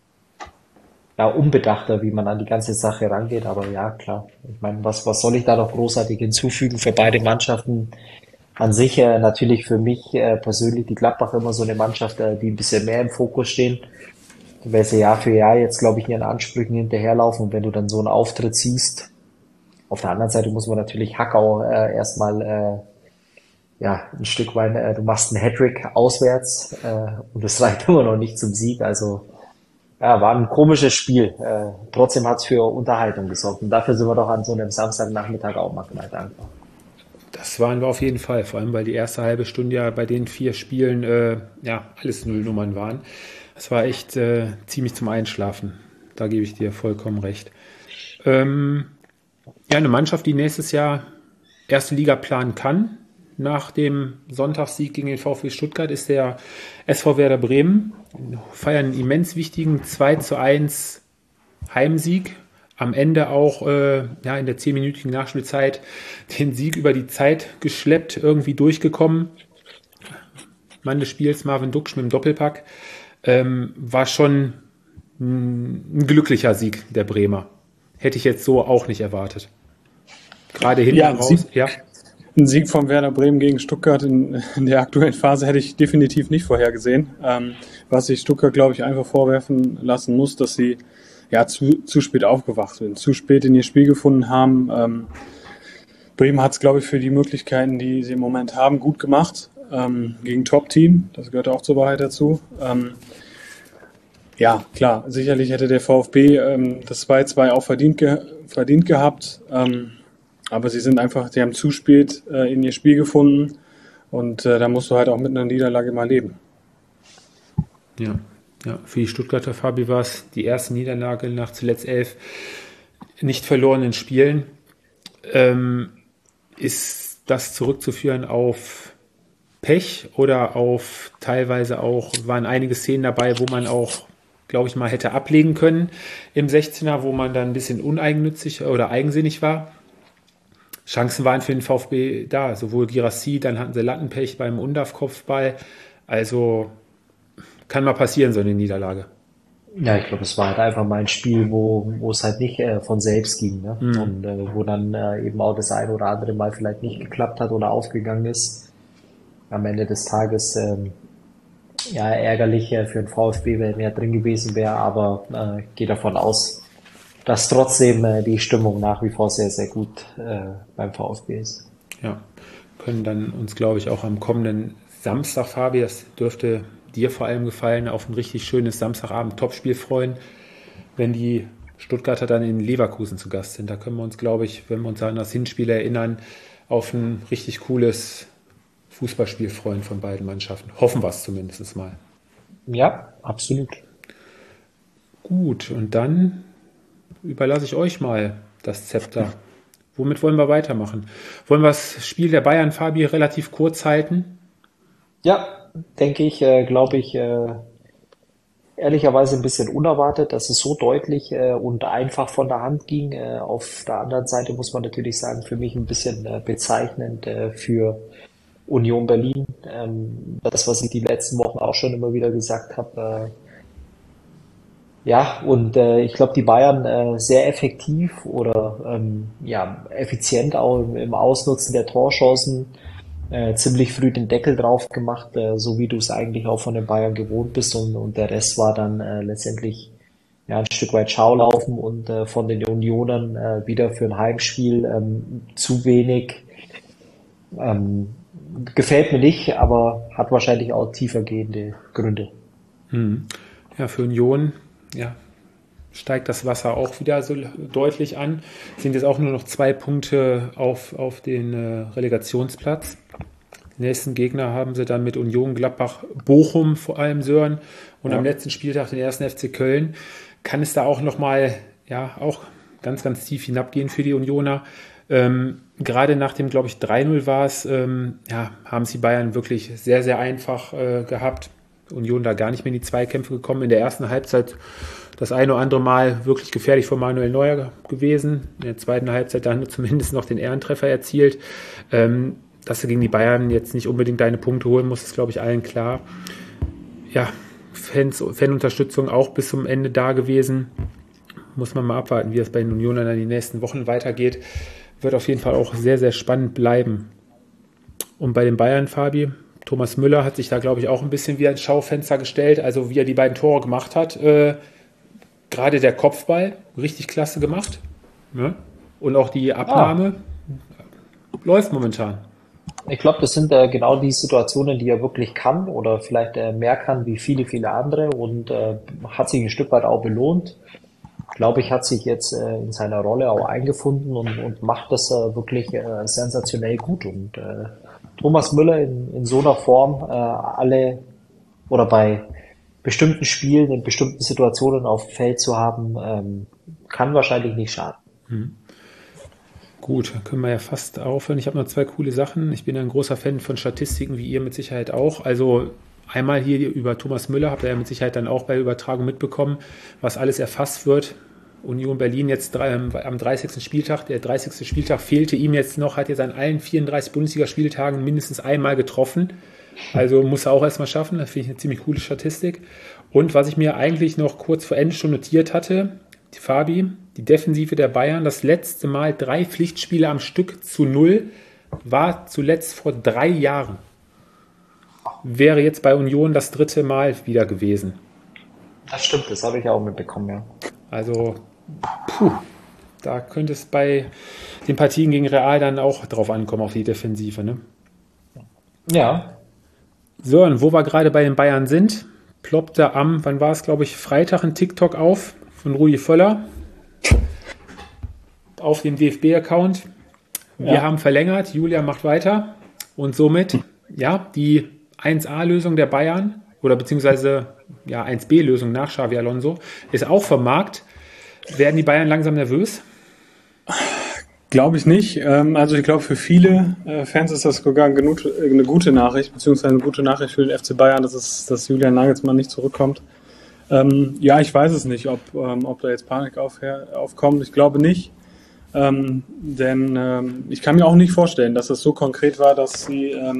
ja, unbedachter, wie man an die ganze Sache rangeht. Aber ja, klar. Ich meine, was, was soll ich da noch großartig hinzufügen für beide Mannschaften? An sich äh, natürlich für mich äh, persönlich die Gladbacher immer so eine Mannschaft, äh, die ein bisschen mehr im Fokus stehen, weil sie Jahr für Jahr jetzt, glaube ich, ihren Ansprüchen hinterherlaufen. Und wenn du dann so einen Auftritt siehst, auf der anderen Seite muss man natürlich Hackau äh, erstmal äh, ja ein Stück weit, äh, du machst einen Hattrick auswärts äh, und das reicht immer noch nicht zum Sieg. Also ja, war ein komisches Spiel. Äh, trotzdem hat es für Unterhaltung gesorgt. Und dafür sind wir doch an so einem Samstagnachmittag auch mal dankbar. Das waren wir auf jeden Fall, vor allem weil die erste halbe Stunde ja bei den vier Spielen äh, ja alles Nullnummern waren. Das war echt äh, ziemlich zum Einschlafen. Da gebe ich dir vollkommen recht. Ähm, ja, eine Mannschaft, die nächstes Jahr erste Liga planen kann, nach dem Sonntagssieg gegen den VfB Stuttgart, ist der S V Werder Bremen. Feiern einen immens wichtigen zwei zu eins Heimsieg. Am Ende auch äh, ja, in der zehnminütigen Nachspielzeit den Sieg über die Zeit geschleppt, irgendwie durchgekommen. Mann des Spiels, Marvin Duksch mit dem Doppelpack. Ähm, war schon ein, ein glücklicher Sieg der Bremer. Hätte ich jetzt so auch nicht erwartet. Gerade hinten ja, raus. Sieg, ja. Ein Sieg von Werder Bremen gegen Stuttgart in, in der aktuellen Phase hätte ich definitiv nicht vorhergesehen. Ähm, was sich Stuttgart, glaube ich, einfach vorwerfen lassen muss, dass sie ja zu, zu spät aufgewacht sind, zu spät in ihr Spiel gefunden haben. Ähm, Bremen hat es, glaube ich, für die Möglichkeiten, die sie im Moment haben, gut gemacht. Ähm, gegen Top-Team, das gehört auch zur Wahrheit dazu. Ähm, ja, klar, sicherlich hätte der VfB ähm, das zwei zwei auch verdient, ge- verdient gehabt, ähm, aber sie sind einfach, sie haben zu spät äh, in ihr Spiel gefunden und äh, da musst du halt auch mit einer Niederlage mal leben. Ja, ja, für die Stuttgarter, Fabi, war es die erste Niederlage nach zuletzt elf nicht verlorenen Spielen. Ähm, ist das zurückzuführen auf Pech oder auf teilweise auch, waren einige Szenen dabei, wo man auch, glaube ich mal, hätte ablegen können im sechzehner, wo man dann ein bisschen uneigennützig oder eigensinnig war. Chancen waren für den VfB da, sowohl Girassi, dann hatten sie Lattenpech beim Undaf-Kopfball. Also kann mal passieren, so eine Niederlage. Ja, ich glaube, es war halt einfach mal ein Spiel, wo, wo es halt nicht äh, von selbst ging, ne? Mhm. Und äh, wo dann äh, eben auch das ein oder andere Mal vielleicht nicht geklappt hat oder aufgegangen ist. Am Ende des Tages ähm, ja ärgerlich äh, für den VfB, wenn mehr drin gewesen wäre, aber äh, ich gehe davon aus, dass trotzdem äh, die Stimmung nach wie vor sehr, sehr gut äh, beim VfB ist. Ja, können dann uns, glaube ich, auch am kommenden Samstag, Fabi, das dürfte dir vor allem gefallen, auf ein richtig schönes Samstagabend-Topspiel freuen, wenn die Stuttgarter dann in Leverkusen zu Gast sind. Da können wir uns, glaube ich, wenn wir uns an das Hinspiel erinnern, auf ein richtig cooles Fußballspiel freuen von beiden Mannschaften. Hoffen wir es zumindest mal. Ja, absolut. Gut, und dann überlasse ich euch mal das Zepter. Womit wollen wir weitermachen? Wollen wir das Spiel der Bayern, Fabi, relativ kurz halten? Ja, denke ich, äh, glaube ich, äh, ehrlicherweise ein bisschen unerwartet, dass es so deutlich äh, und einfach von der Hand ging. Äh, auf der anderen Seite muss man natürlich sagen, für mich ein bisschen äh, bezeichnend äh, für Union Berlin. Ähm, das, was ich die letzten Wochen auch schon immer wieder gesagt habe. Äh, ja, und äh, ich glaube, die Bayern äh, sehr effektiv oder ähm, ja effizient auch im, im Ausnutzen der Torchancen. Äh, ziemlich früh den Deckel drauf gemacht, äh, so wie du es eigentlich auch von den Bayern gewohnt bist, und, und der Rest war dann äh, letztendlich ja ein Stück weit Schaulaufen und äh, von den Unionern äh, wieder für ein Heimspiel ähm, zu wenig. Ähm, gefällt mir nicht, aber hat wahrscheinlich auch tiefergehende Gründe. Hm. Ja, für Union, ja, steigt das Wasser auch wieder so deutlich an. Sind jetzt auch nur noch zwei Punkte auf, auf den äh, Relegationsplatz. Den nächsten Gegner haben sie dann mit Union, Gladbach, Bochum vor allem, Sören. Und ja. am letzten Spieltag den ersten F C Köln. Kann es da auch nochmal, ja, auch ganz, ganz tief hinabgehen für die Unioner. Ähm, gerade nach dem, glaube ich, drei null war es, ähm, ja, haben es die Bayern wirklich sehr, sehr einfach äh, gehabt. Union da gar nicht mehr in die Zweikämpfe gekommen. In der ersten Halbzeit das eine oder andere Mal wirklich gefährlich von Manuel Neuer gewesen. In der zweiten Halbzeit dann zumindest noch den Ehrentreffer erzielt. Ähm, dass du gegen die Bayern jetzt nicht unbedingt deine Punkte holen musst, ist, glaube ich, allen klar. Ja, Fans, Fanunterstützung auch bis zum Ende da gewesen. Muss man mal abwarten, wie es bei den Unionern in den nächsten Wochen weitergeht. Wird auf jeden Fall auch sehr, sehr spannend bleiben. Und bei den Bayern, Fabi, Thomas Müller hat sich da, glaube ich, auch ein bisschen wie ein Schaufenster gestellt. Also wie er die beiden Tore gemacht hat. Äh, gerade der Kopfball, richtig klasse gemacht. Ne? Und auch die Abnahme ah. läuft momentan. Ich glaube, das sind äh, genau die Situationen, die er wirklich kann oder vielleicht äh, mehr kann wie viele, viele andere, und äh, hat sich ein Stück weit auch belohnt. Glaube ich, hat sich jetzt äh, in seiner Rolle auch eingefunden und, und macht das äh, wirklich äh, sensationell gut. Und äh, Thomas Müller in, in so einer Form äh, alle oder bei bestimmten Spielen, in bestimmten Situationen auf dem Feld zu haben, ähm, kann wahrscheinlich nicht schaden. Mhm. Gut, dann können wir ja fast aufhören. Ich habe noch zwei coole Sachen. Ich bin ein großer Fan von Statistiken, wie ihr mit Sicherheit auch. Also einmal hier über Thomas Müller, habt ihr ja mit Sicherheit dann auch bei der Übertragung mitbekommen, was alles erfasst wird. Union Berlin jetzt drei, am dreißigsten Spieltag. Der dreißigste Spieltag fehlte ihm jetzt noch, hat jetzt an allen vierunddreißig Bundesligaspieltagen mindestens einmal getroffen. Also muss er auch erstmal schaffen. Das finde ich eine ziemlich coole Statistik. Und was ich mir eigentlich noch kurz vor Ende schon notiert hatte, die Fabi, die Defensive der Bayern, das letzte Mal drei Pflichtspiele am Stück zu null, war zuletzt vor drei Jahren. Wäre jetzt bei Union das dritte Mal wieder gewesen. Das stimmt, das habe ich auch mitbekommen, ja. Also, puh, da könnte es bei den Partien gegen Real dann auch drauf ankommen, auf die Defensive, ne? Ja. So, und wo wir gerade bei den Bayern sind, ploppte am, wann war es, glaube ich, Freitag ein TikTok auf von Rudi Völler auf dem D F B-Account. Wir ja. haben verlängert, Julia macht weiter und somit, ja, die eins A-Lösung der Bayern oder beziehungsweise ja, eins B-Lösung nach Xabi Alonso ist auch vom Markt. Werden die Bayern langsam nervös? Glaube ich nicht. Also ich glaube, für viele Fans ist das sogar eine gute Nachricht, beziehungsweise eine gute Nachricht für den F C Bayern, dass, es, dass Julian Nagelsmann nicht zurückkommt. Ähm, ja, ich weiß es nicht, ob, ähm, ob da jetzt Panik auf, aufkommt. Ich glaube nicht. Ähm, denn ähm, ich kann mir auch nicht vorstellen, dass es so konkret war, dass sie ähm,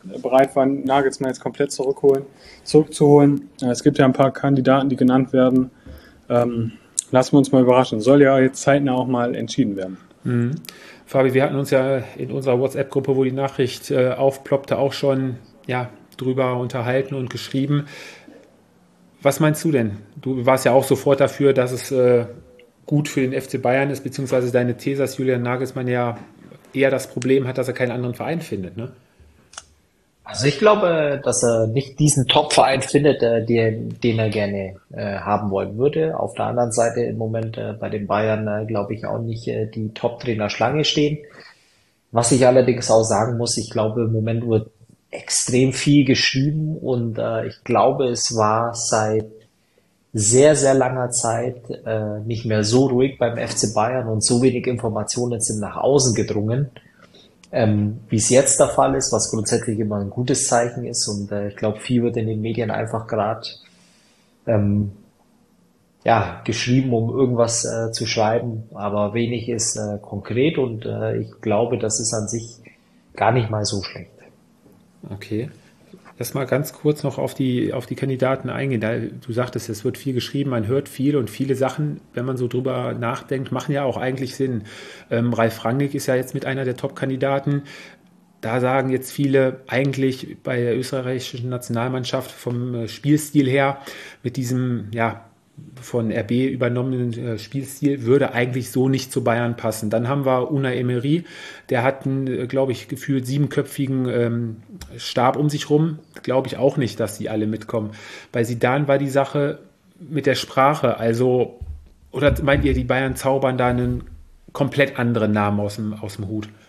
bereit waren, Nagelsmann jetzt komplett zurückholen, zurückzuholen. Es gibt ja ein paar Kandidaten, die genannt werden. Ähm, lassen wir uns mal überraschen. Soll ja jetzt zeitnah auch mal entschieden werden. Mhm. Fabi, wir hatten uns ja in unserer WhatsApp-Gruppe, wo die Nachricht äh, aufploppte, auch schon ja, drüber unterhalten und geschrieben. Was meinst du denn? Du warst ja auch sofort dafür, dass es äh, gut für den F C Bayern ist, beziehungsweise deine These, dass Julian Nagelsmann ja eher das Problem hat, dass er keinen anderen Verein findet, ne? Also ich glaube, dass er nicht diesen Top-Verein findet, äh, den, den er gerne äh, haben wollen würde. Auf der anderen Seite im Moment äh, bei den Bayern, äh, glaube ich, auch nicht äh, die Top-Trainer Schlange stehen. Was ich allerdings auch sagen muss, ich glaube, im Moment wird extrem viel geschrieben und äh, ich glaube, es war seit sehr, sehr langer Zeit äh, nicht mehr so ruhig beim F C Bayern und so wenig Informationen sind nach außen gedrungen. Ähm, wie es jetzt der Fall ist, was grundsätzlich immer ein gutes Zeichen ist und äh, ich glaube, viel wird in den Medien einfach gerade ähm, ja, geschrieben, um irgendwas äh, zu schreiben, aber wenig ist äh, konkret und äh, ich glaube, das ist an sich gar nicht mal so schlecht. Okay. Lass mal ganz kurz noch auf die, auf die Kandidaten eingehen. Da, du sagtest, es wird viel geschrieben, man hört viel und viele Sachen, wenn man so drüber nachdenkt, machen ja auch eigentlich Sinn. Ähm, Ralf Rangnick ist ja jetzt mit einer der Top-Kandidaten. Da sagen jetzt viele eigentlich bei der österreichischen Nationalmannschaft vom äh, Spielstil her mit diesem, ja, von R B übernommenen äh, Spielstil würde eigentlich so nicht zu Bayern passen. Dann haben wir Unai Emery, der hat einen, äh, glaube ich, gefühlt siebenköpfigen ähm, Stab um sich rum. Glaube ich auch nicht, dass die alle mitkommen. Bei Zidane war die Sache mit der Sprache, also, oder meint ihr, die Bayern zaubern da einen komplett anderen Namen aus dem, aus dem Hut?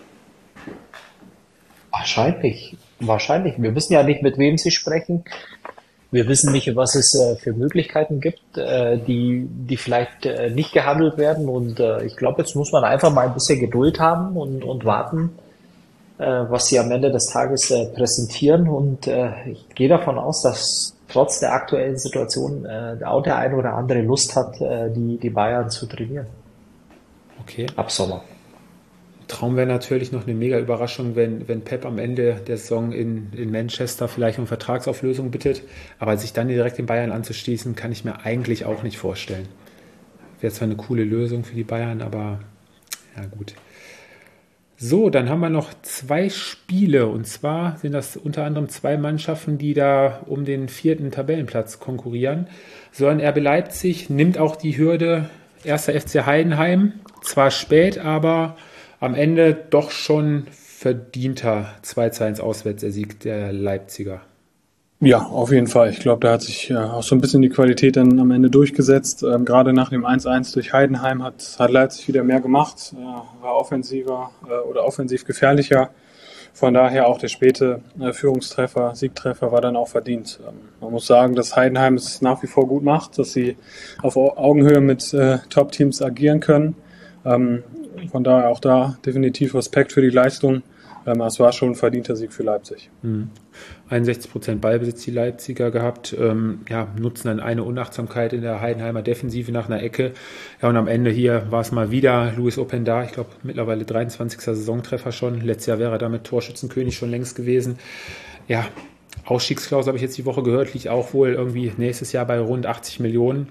Wahrscheinlich, wahrscheinlich. Wir wissen ja nicht, mit wem sie sprechen. Wir wissen nicht, was es äh, für Möglichkeiten gibt, äh, die, die vielleicht äh, nicht gehandelt werden. Und äh, ich glaube, jetzt muss man einfach mal ein bisschen Geduld haben und, und warten, äh, was sie am Ende des Tages äh, präsentieren. Und äh, ich gehe davon aus, dass trotz der aktuellen Situation äh, auch der eine oder andere Lust hat, äh, die, die Bayern zu trainieren. Okay. Ab Sommer. Traum wäre natürlich noch eine mega Überraschung, wenn, wenn Pep am Ende der Saison in, in Manchester vielleicht um Vertragsauflösung bittet, aber sich dann direkt in Bayern anzuschließen, kann ich mir eigentlich auch nicht vorstellen. Wäre zwar eine coole Lösung für die Bayern, aber ja gut. So, dann haben wir noch zwei Spiele und zwar sind das unter anderem zwei Mannschaften, die da um den vierten Tabellenplatz konkurrieren. So ein R B Leipzig nimmt auch die Hürde erster F C Heidenheim, zwar spät, aber am Ende doch schon verdienter zwei zu eins Auswärtssieg der Leipziger. Ja, auf jeden Fall. Ich glaube, da hat sich äh, auch so ein bisschen die Qualität dann am Ende durchgesetzt. Ähm, gerade nach dem eins eins durch Heidenheim hat, hat Leipzig wieder mehr gemacht, äh, war offensiver äh, oder offensiv gefährlicher. Von daher auch der späte äh, Führungstreffer, Siegtreffer war dann auch verdient. Ähm, man muss sagen, dass Heidenheim es nach wie vor gut macht, dass sie auf Augenhöhe mit äh, Top-Teams agieren können. Ähm, Von daher auch da definitiv Respekt für die Leistung. Ähm, es war schon ein verdienter Sieg für Leipzig. Mhm. einundsechzig Prozent Ballbesitz die Leipziger gehabt, ähm, ja, nutzen dann eine Unachtsamkeit in der Heidenheimer Defensive nach einer Ecke. Ja, und am Ende hier war es mal wieder Luis Openda, ich glaube mittlerweile dreiundzwanzigster Saisontreffer schon. Letztes Jahr wäre er damit Torschützenkönig schon längst gewesen. Ja, Ausstiegsklausel habe ich jetzt die Woche gehört, liegt auch wohl irgendwie nächstes Jahr bei rund achtzig Millionen.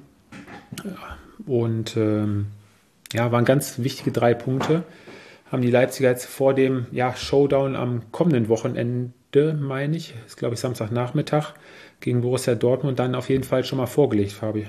Und ähm, ja, waren ganz wichtige drei Punkte. Haben die Leipziger jetzt vor dem ja, Showdown am kommenden Wochenende, meine ich, ist glaube ich Samstagnachmittag, gegen Borussia Dortmund dann auf jeden Fall schon mal vorgelegt, Fabi.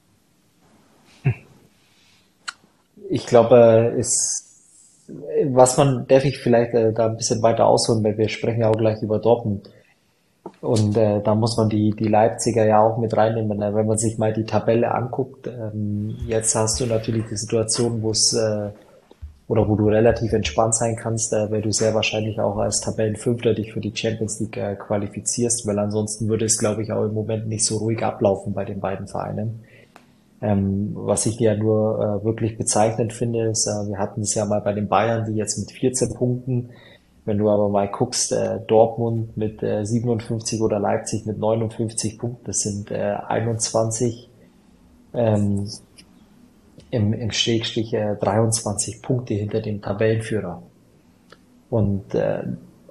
Ich glaube, ist, was man, darf ich vielleicht äh, da ein bisschen weiter ausholen, weil wir sprechen ja auch gleich über Dortmund. Und äh, da muss man die, die Leipziger ja auch mit reinnehmen. Ne? Wenn man sich mal die Tabelle anguckt, ähm, jetzt hast du natürlich die Situation, wo es äh, oder wo du relativ entspannt sein kannst, äh, weil du sehr wahrscheinlich auch als Tabellenfünfter dich für die Champions League äh, qualifizierst, weil ansonsten würde es, glaube ich, auch im Moment nicht so ruhig ablaufen bei den beiden Vereinen. Ähm, was ich ja nur äh, wirklich bezeichnend finde, ist, äh, wir hatten es ja mal bei den Bayern, die jetzt mit vierzehn Punkten, wenn du aber mal guckst, äh, Dortmund mit äh, siebenundfünfzig oder Leipzig mit neunundfünfzig Punkten, das sind äh, einundzwanzig ähm, im, im Schrägstrich äh, dreiundzwanzig Punkte hinter dem Tabellenführer. Und äh,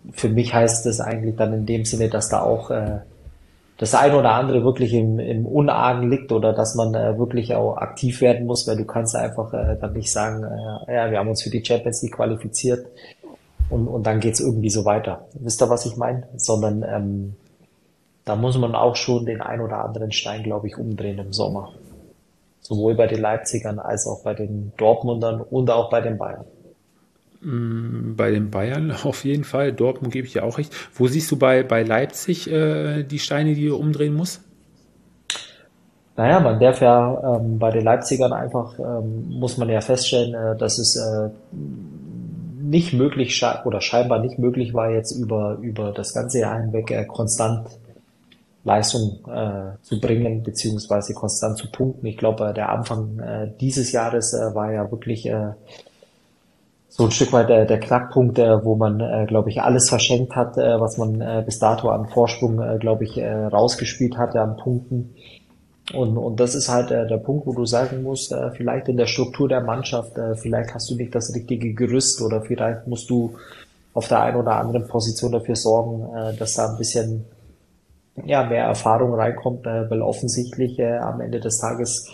für mich heißt das eigentlich dann in dem Sinne, dass da auch äh, das ein oder andere wirklich im, im Unargen liegt oder dass man äh, wirklich auch aktiv werden muss, weil du kannst einfach äh, dann nicht sagen, äh, ja, wir haben uns für die Champions League qualifiziert und, und dann geht's irgendwie so weiter. Wisst ihr, was ich meine? Sondern ähm, da muss man auch schon den ein oder anderen Stein, glaube ich, umdrehen im Sommer. Sowohl bei den Leipzigern als auch bei den Dortmundern und auch bei den Bayern. Bei den Bayern auf jeden Fall. Dortmund gebe ich dir auch recht. Wo siehst du bei, bei Leipzig äh, die Steine, die du umdrehen musst? Naja, man darf ja ähm, bei den Leipzigern einfach, ähm, muss man ja feststellen, äh, dass es äh, nicht möglich sche- oder scheinbar nicht möglich war, jetzt über, über das ganze Jahr hinweg äh, konstant Leistung äh, zu bringen, beziehungsweise konstant zu punkten. Ich glaube, äh, der Anfang äh, dieses Jahres äh, war ja wirklich äh, so ein Stück weit der, der Knackpunkt, äh, wo man, äh, glaube ich, alles verschenkt hat, äh, was man äh, bis dato an Vorsprung, äh, glaube ich, äh, rausgespielt hatte an Punkten. Und, und das ist halt äh, der Punkt, wo du sagen musst, äh, vielleicht in der Struktur der Mannschaft, äh, vielleicht hast du nicht das richtige Gerüst oder vielleicht musst du auf der einen oder anderen Position dafür sorgen, äh, dass da ein bisschen ja, mehr Erfahrung reinkommt, äh, weil offensichtlich äh, am Ende des Tages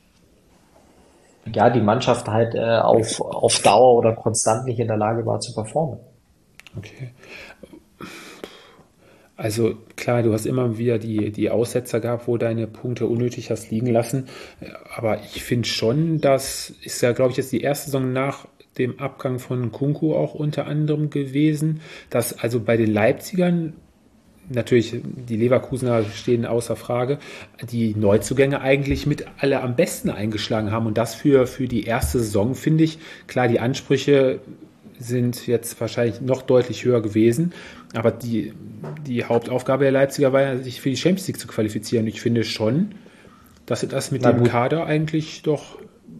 ja die Mannschaft halt äh, auf, auf Dauer oder konstant nicht in der Lage war zu performen. Okay. Also klar, du hast immer wieder die, die Aussetzer gehabt, wo deine Punkte unnötig hast liegen lassen. Aber ich finde schon, das ist ja, glaube ich, jetzt die erste Saison nach dem Abgang von Nkunku auch unter anderem gewesen, dass also bei den Leipzigern, natürlich, die Leverkusener stehen außer Frage, die Neuzugänge eigentlich mit alle am besten eingeschlagen haben. Und das für, für die erste Saison, finde ich, klar, die Ansprüche sind jetzt wahrscheinlich noch deutlich höher gewesen. Aber die, die Hauptaufgabe der Leipziger war ja, sich für die Champions League zu qualifizieren. Ich finde schon, dass sie das mit Na dem gut. Kader eigentlich doch...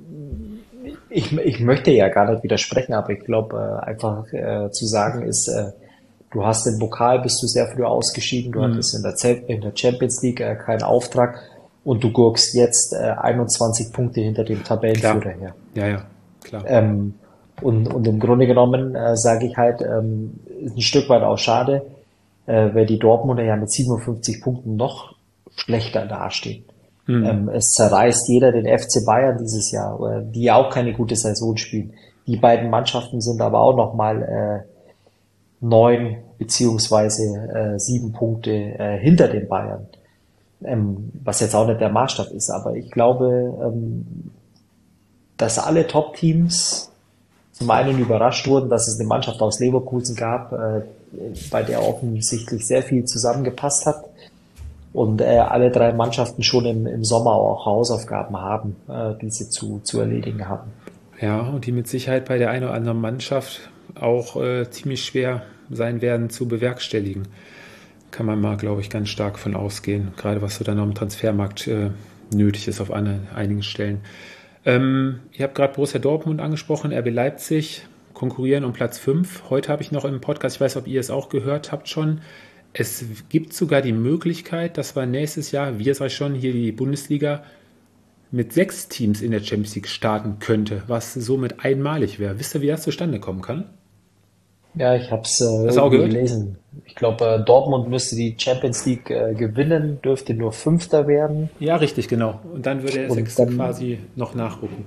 Ich, ich möchte ja gar nicht widersprechen, aber ich glaube, äh, einfach äh, zu sagen ist, äh, du hast den Pokal, bist du sehr früh ausgeschieden, du Mhm. hattest in der, Ze- in der Champions League äh, keinen Auftrag und du gurkst jetzt äh, einundzwanzig Punkte hinter dem Tabellenführer Klar. her. Ja, ja, klar. Ähm, und, und im Grunde genommen äh, sage ich halt, ähm, ist ein Stück weit auch schade, äh, weil die Dortmunder ja mit siebenundfünfzig Punkten noch schlechter dastehen. Mhm. Ähm, es zerreißt jeder den F C Bayern dieses Jahr, äh, die auch keine gute Saison spielen. Die beiden Mannschaften sind aber auch nochmal äh, neun beziehungsweise äh, sieben Punkte äh, hinter den Bayern. Ähm, was jetzt auch nicht der Maßstab ist, aber ich glaube, ähm, dass alle Top-Teams zum einen überrascht wurden, dass es eine Mannschaft aus Leverkusen gab, äh, bei der offensichtlich sehr viel zusammengepasst hat und äh, alle drei Mannschaften schon im, im Sommer auch Hausaufgaben haben, äh, die sie zu, zu erledigen haben. Ja, und die mit Sicherheit bei der einen oder anderen Mannschaft auch äh, ziemlich schwer sein werden zu bewerkstelligen. Kann man mal, glaube ich, ganz stark von ausgehen, gerade was so dann am Transfermarkt äh, nötig ist auf eine, einigen Stellen. Ähm, ihr habt gerade Borussia Dortmund angesprochen, R B Leipzig konkurrieren um Platz fünf. Heute habe ich noch im Podcast, ich weiß, ob ihr es auch gehört habt schon, es gibt sogar die Möglichkeit, dass wir nächstes Jahr, wie es euch schon, hier die Bundesliga mit sechs Teams in der Champions League starten könnte, was somit einmalig wäre. Wisst ihr, wie das zustande kommen kann? Ja, ich habe es äh, Hast du auch gehört? gelesen. Ich glaube, äh, Dortmund müsste die Champions League äh, gewinnen, dürfte nur Fünfter werden. Ja, richtig, genau. Und dann würde der Und Sechste dann- quasi noch nachrücken.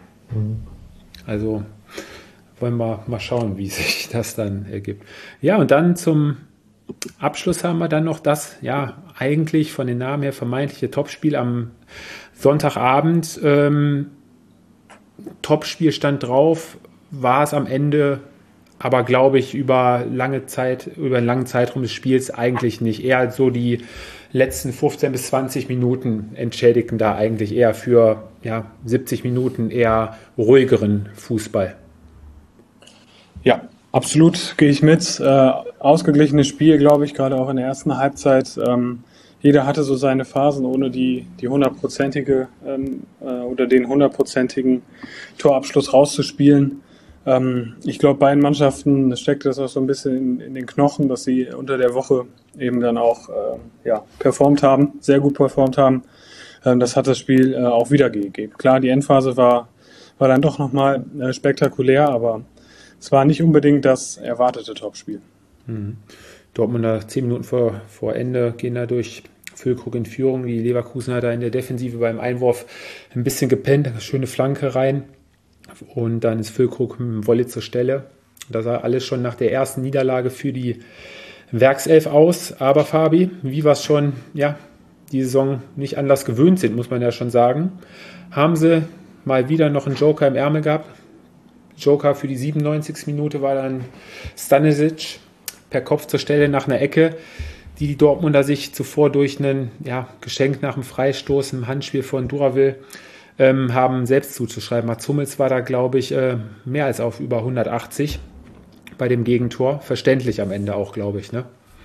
Also wollen wir mal schauen, wie sich das dann ergibt. Ja, und dann zum Abschluss haben wir dann noch das, ja, eigentlich von den Namen her vermeintliche Topspiel am Sonntagabend. Ähm, Topspiel stand drauf, war es am Ende, aber glaube ich über lange Zeit, über einen langen Zeitraum des Spiels eigentlich nicht. Eher so die letzten fünfzehn bis zwanzig Minuten entschädigten da eigentlich eher für ja, siebzig Minuten eher ruhigeren Fußball. Ja, absolut gehe ich mit. Äh, ausgeglichenes Spiel, glaube ich, gerade auch in der ersten Halbzeit. Ähm, jeder hatte so seine Phasen, ohne die die hundertprozentige ähm, äh, oder den hundertprozentigen Torabschluss rauszuspielen. Ähm, ich glaube, beiden Mannschaften steckt das auch so ein bisschen in, in den Knochen, dass sie unter der Woche eben dann auch äh, ja, performt haben, sehr gut performt haben. Ähm, das hat das Spiel äh, auch wiedergegeben. Klar, die Endphase war, war dann doch nochmal äh, spektakulär, aber es war nicht unbedingt das erwartete Topspiel. Mhm. Dortmunder zehn Minuten vor, vor Ende gehen da durch Füllkrug in Führung. Die Leverkusener da in der Defensive beim Einwurf ein bisschen gepennt, schöne Flanke rein. Und dann ist Füllkrug mit dem Volley zur Stelle. Das sah alles schon nach der ersten Niederlage für die Werkself aus. Aber Fabi, wie wir es schon ja, die Saison nicht anders gewöhnt sind, muss man ja schon sagen, haben sie mal wieder noch einen Joker im Ärmel gehabt. Joker für die siebenundneunzigste Minute war dann Stanisic per Kopf zur Stelle nach einer Ecke, die die Dortmunder sich zuvor durch ein ja, Geschenk nach dem Freistoß im Handspiel von Duraville ähm, haben selbst zuzuschreiben. Mats Hummels war da, glaube ich, äh, mehr als auf über hundertachtzig bei dem Gegentor. Verständlich am Ende auch, glaube ich, ne?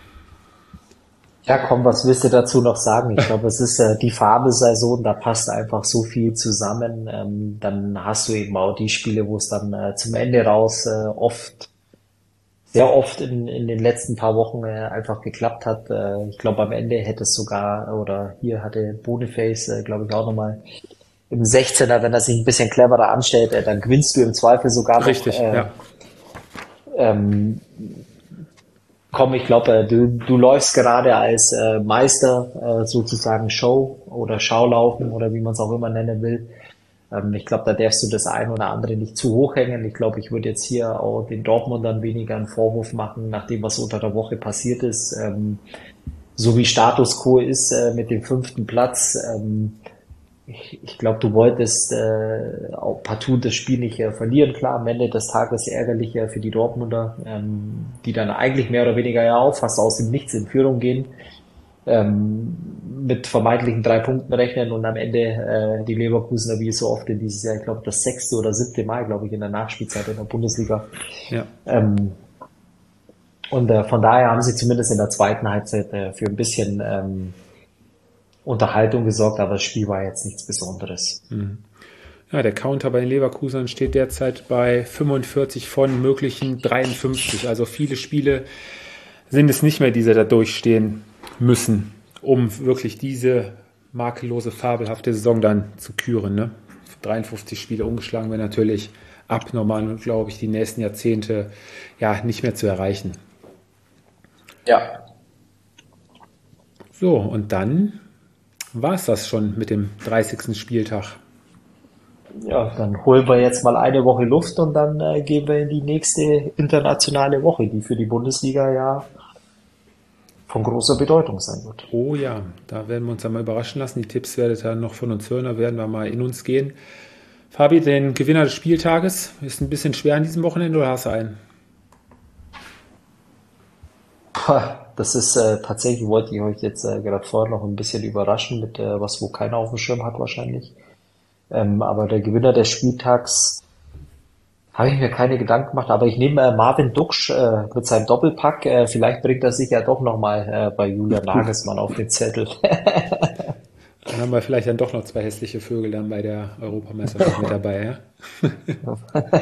Ja, komm, was willst du dazu noch sagen? Ich glaube, es ist äh, die Farbe-Saison, da passt einfach so viel zusammen. Ähm, dann hast du eben auch die Spiele, wo es dann äh, zum Ende raus äh, oft, sehr oft in, in den letzten paar Wochen äh, einfach geklappt hat. Äh, ich glaube, am Ende hätte es sogar, oder hier hatte Boniface, äh, glaube ich, auch nochmal im sechzehner, wenn er sich ein bisschen cleverer anstellt, äh, dann gewinnst du im Zweifel sogar noch. Richtig, äh, ja. Ähm, Komm, ich glaube, du, du läufst gerade als äh, Meister äh, sozusagen Show oder Schaulaufen oder wie man es auch immer nennen will. Ähm, ich glaube, da darfst du das ein oder andere nicht zu hoch hängen. Ich glaube, ich würde jetzt hier auch den Dortmundern weniger einen Vorwurf machen, nach dem, was unter der Woche passiert ist. Ähm, so wie Status Quo ist äh, mit dem fünften Platz. Ähm, ich ich glaube, du wolltest äh, auch partout das Spiel nicht äh, verlieren. Klar, am Ende des Tages ärgerlicher für die Dortmunder, ähm, die dann eigentlich mehr oder weniger ja auch fast aus dem Nichts in Führung gehen, ähm, mit vermeintlichen drei Punkten rechnen und am Ende äh, die Leverkusener, wie so oft in dieses Jahr, ich glaube, das sechste oder siebte Mal, glaube ich, in der Nachspielzeit in der Bundesliga. Ja. Ähm, und äh, von daher haben sie zumindest in der zweiten Halbzeit äh, für ein bisschen ähm, Unterhaltung gesorgt, aber das Spiel war jetzt nichts Besonderes. Ja, der Counter bei den Leverkusenern steht derzeit bei fünfundvierzig von möglichen dreiundfünfzig. Also viele Spiele sind es nicht mehr, die sie da durchstehen müssen, um wirklich diese makellose, fabelhafte Saison dann zu küren. Ne? dreiundfünfzig Spiele ungeschlagen wäre natürlich abnormal und, glaube ich, die nächsten Jahrzehnte ja nicht mehr zu erreichen. Ja. So, und dann war es das schon mit dem dreißigsten Spieltag. Ja, dann holen wir jetzt mal eine Woche Luft und dann äh, gehen wir in die nächste internationale Woche, die für die Bundesliga ja von großer Bedeutung sein wird. Oh ja, da werden wir uns dann mal überraschen lassen. Die Tipps werdet ihr noch von uns hören, da werden wir mal in uns gehen. Fabi, den Gewinner des Spieltages ist ein bisschen schwer an diesem Wochenende oder hast du einen? Das ist äh, tatsächlich, wollte ich euch jetzt äh, gerade vorher noch ein bisschen überraschen mit äh, was, wo keiner auf dem Schirm hat wahrscheinlich. Ähm, aber der Gewinner des Spieltags habe ich mir keine Gedanken gemacht, aber ich nehme äh, Marvin Duksch äh, mit seinem Doppelpack. Äh, vielleicht bringt er sich ja doch nochmal äh, bei Julian Nagelsmann auf den Zettel. Dann haben wir vielleicht dann doch noch zwei hässliche Vögel dann bei der Europameisterschaft mit dabei. Ja?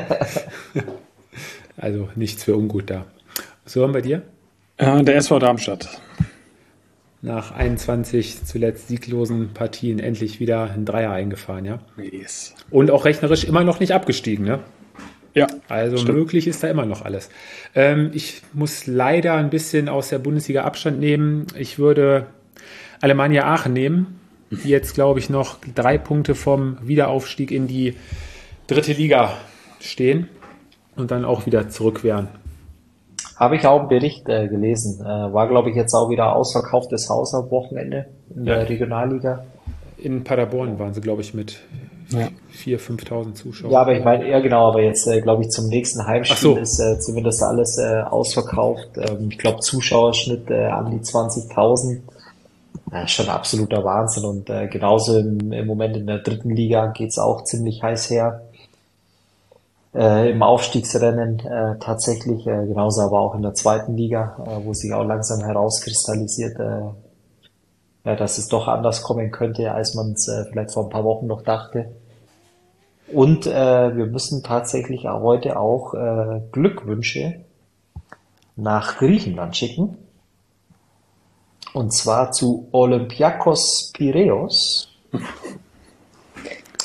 Also nichts für ungut da. Was hören bei dir? Ja, der S V Darmstadt. Nach einundzwanzig zuletzt sieglosen Partien endlich wieder ein Dreier eingefahren, ja? Yes. Und auch rechnerisch immer noch nicht abgestiegen, ne? Ja. Also stimmt. Möglich ist da immer noch alles. Ähm, ich muss leider ein bisschen aus der Bundesliga Abstand nehmen. Ich würde Alemannia Aachen nehmen, die jetzt, glaube ich, noch drei Punkte vom Wiederaufstieg in die dritte Liga stehen und dann auch wieder zurück wären. Habe ich auch einen Bericht äh, gelesen. Äh, war, glaube ich, jetzt auch wieder ausverkauftes Haus am Wochenende in Ja. der Regionalliga. In Paderborn waren sie, glaube ich, mit Ja. viertausend, fünftausend Zuschauern. Ja, aber ich meine, ja genau, aber jetzt, äh, glaube ich, zum nächsten Heimspiel Ach so. ist äh, zumindest alles äh, ausverkauft. Ähm, ich glaube, Zuschauerschnitt äh, an die zwanzigtausend. Ja, schon absoluter Wahnsinn. Und äh, genauso im, im Moment in der dritten Liga geht's auch ziemlich heiß her. Äh, im Aufstiegsrennen äh, tatsächlich, äh, genauso aber auch in der zweiten Liga, äh, wo sich auch langsam herauskristallisiert, äh, ja, dass es doch anders kommen könnte, als man es äh, vielleicht vor ein paar Wochen noch dachte. Und äh, wir müssen tatsächlich auch heute auch äh, Glückwünsche nach Griechenland schicken. Und zwar zu Olympiakos Piräus.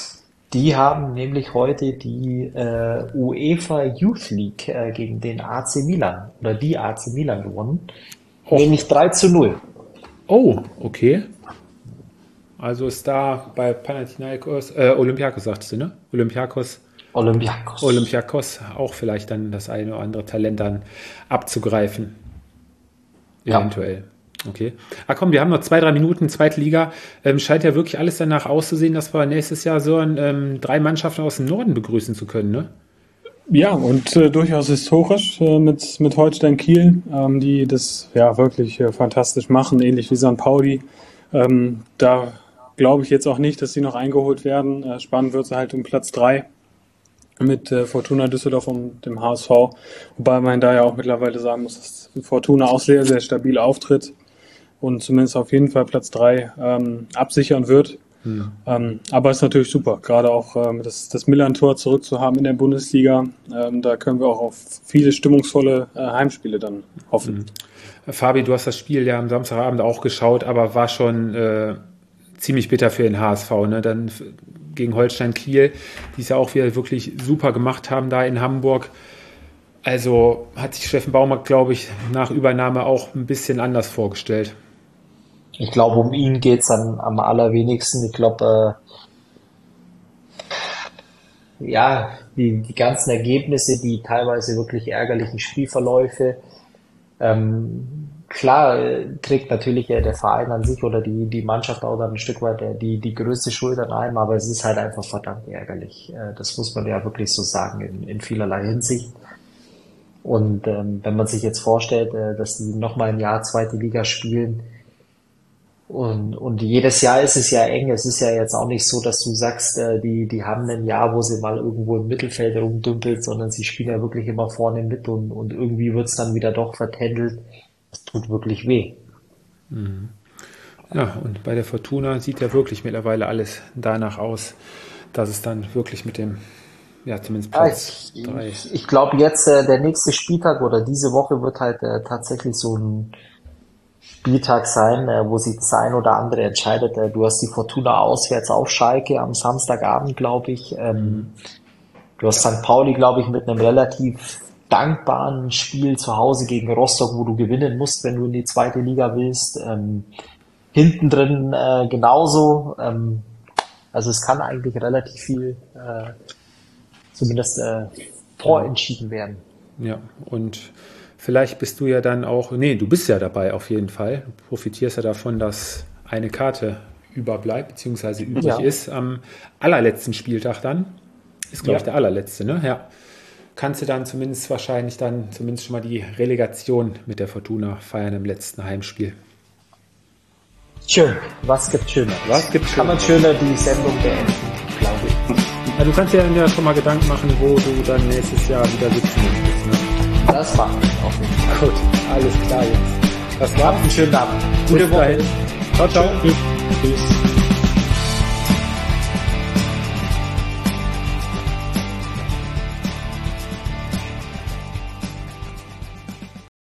Die haben nämlich heute die äh, UEFA Youth League äh, gegen den A C Milan oder die A C Milan gewonnen. Oh. Nämlich drei zu null. Oh, okay. Also ist da bei Panathinaikos, äh, Olympiakos sagst du, ne? Olympiakos. Olympiakos. Olympiakos auch vielleicht dann das eine oder andere Talent dann abzugreifen. Ja. Eventuell. Okay. Ah komm, wir haben noch zwei, drei Minuten, zweite Liga. Ähm, scheint ja wirklich alles danach auszusehen, dass wir nächstes Jahr so ein, ähm, drei Mannschaften aus dem Norden begrüßen zu können, ne? Ja, und äh, durchaus historisch äh, mit, mit Holstein Kiel, ähm, die das ja wirklich äh, fantastisch machen, ähnlich wie Sankt Pauli. Ähm, da glaube ich jetzt auch nicht, dass sie noch eingeholt werden. Äh, spannend wird es halt um Platz drei mit äh, Fortuna Düsseldorf und dem H S V. Wobei man da ja auch mittlerweile sagen muss, dass Fortuna auch sehr, sehr stabil auftritt und zumindest auf jeden Fall Platz drei ähm, absichern wird. Hm. Ähm, aber ist natürlich super, gerade auch ähm, das, das Milan-Tor zurückzuhaben in der Bundesliga. Ähm, da können wir auch auf viele stimmungsvolle äh, Heimspiele dann hoffen. Hm. Fabi, du hast das Spiel ja am Samstagabend auch geschaut, aber war schon äh, ziemlich bitter für den H S V, ne? Dann gegen Holstein Kiel, die es ja auch wieder wirklich super gemacht haben da in Hamburg. Also hat sich Steffen Baumgart, glaube ich, nach Übernahme auch ein bisschen anders vorgestellt. Ich glaube, um ihn geht's dann am allerwenigsten. Ich glaube, äh, ja, die, die ganzen Ergebnisse, die teilweise wirklich ärgerlichen Spielverläufe, ähm, klar äh, trägt natürlich äh, der Verein an sich oder die, die Mannschaft auch dann ein Stück weit äh, die, die größte Schuld an einem, aber es ist halt einfach verdammt ärgerlich. Äh, das muss man ja wirklich so sagen, in, in vielerlei Hinsicht. Und ähm, wenn man sich jetzt vorstellt, äh, dass die nochmal ein Jahr zweite Liga spielen, Und, und jedes Jahr ist es ja eng. Es ist ja jetzt auch nicht so, dass du sagst, äh, die, die haben ein Jahr, wo sie mal irgendwo im Mittelfeld rumdümpelt, sondern sie spielen ja wirklich immer vorne mit und, und irgendwie wird's dann wieder doch vertändelt. Das tut wirklich weh. Mhm. Ja, und bei der Fortuna sieht ja wirklich mittlerweile alles danach aus, dass es dann wirklich mit dem, ja, zumindest Platz ja, ich, drei. Ich, ich glaube jetzt, äh, der nächste Spieltag oder diese Woche wird halt äh, tatsächlich so ein Spieltag sein, wo sich das ein oder andere entscheidet. Du hast die Fortuna auswärts auf Schalke am Samstagabend, glaube ich. Du hast Sankt Pauli, glaube ich, mit einem relativ dankbaren Spiel zu Hause gegen Rostock, wo du gewinnen musst, wenn du in die zweite Liga willst. Hinten drin äh, genauso. Ähm, also es kann eigentlich relativ viel äh, zumindest äh, vorentschieden werden. Ja, und vielleicht bist du ja dann auch, nee, du bist ja dabei auf jeden Fall. Du profitierst ja davon, dass eine Karte überbleibt, beziehungsweise übrig ja. ist am allerletzten Spieltag dann. Ist, glaube ja. ich, der allerletzte, ne? Ja. Kannst du dann zumindest wahrscheinlich dann zumindest schon mal die Relegation mit der Fortuna feiern im letzten Heimspiel. Schön. Was gibt schöner? Was gibt Kann man schöner die Sendung beenden, glaube ich. Ja, du kannst dir dann ja schon mal Gedanken machen, wo du dann nächstes Jahr wieder sitzen möchtest, ne? Das machen wir auf jeden Fall. Gut, alles klar jetzt. Das war's. Einen schönen Abend. Gute Woche. Ciao, ciao. Tschüss. Tschüss.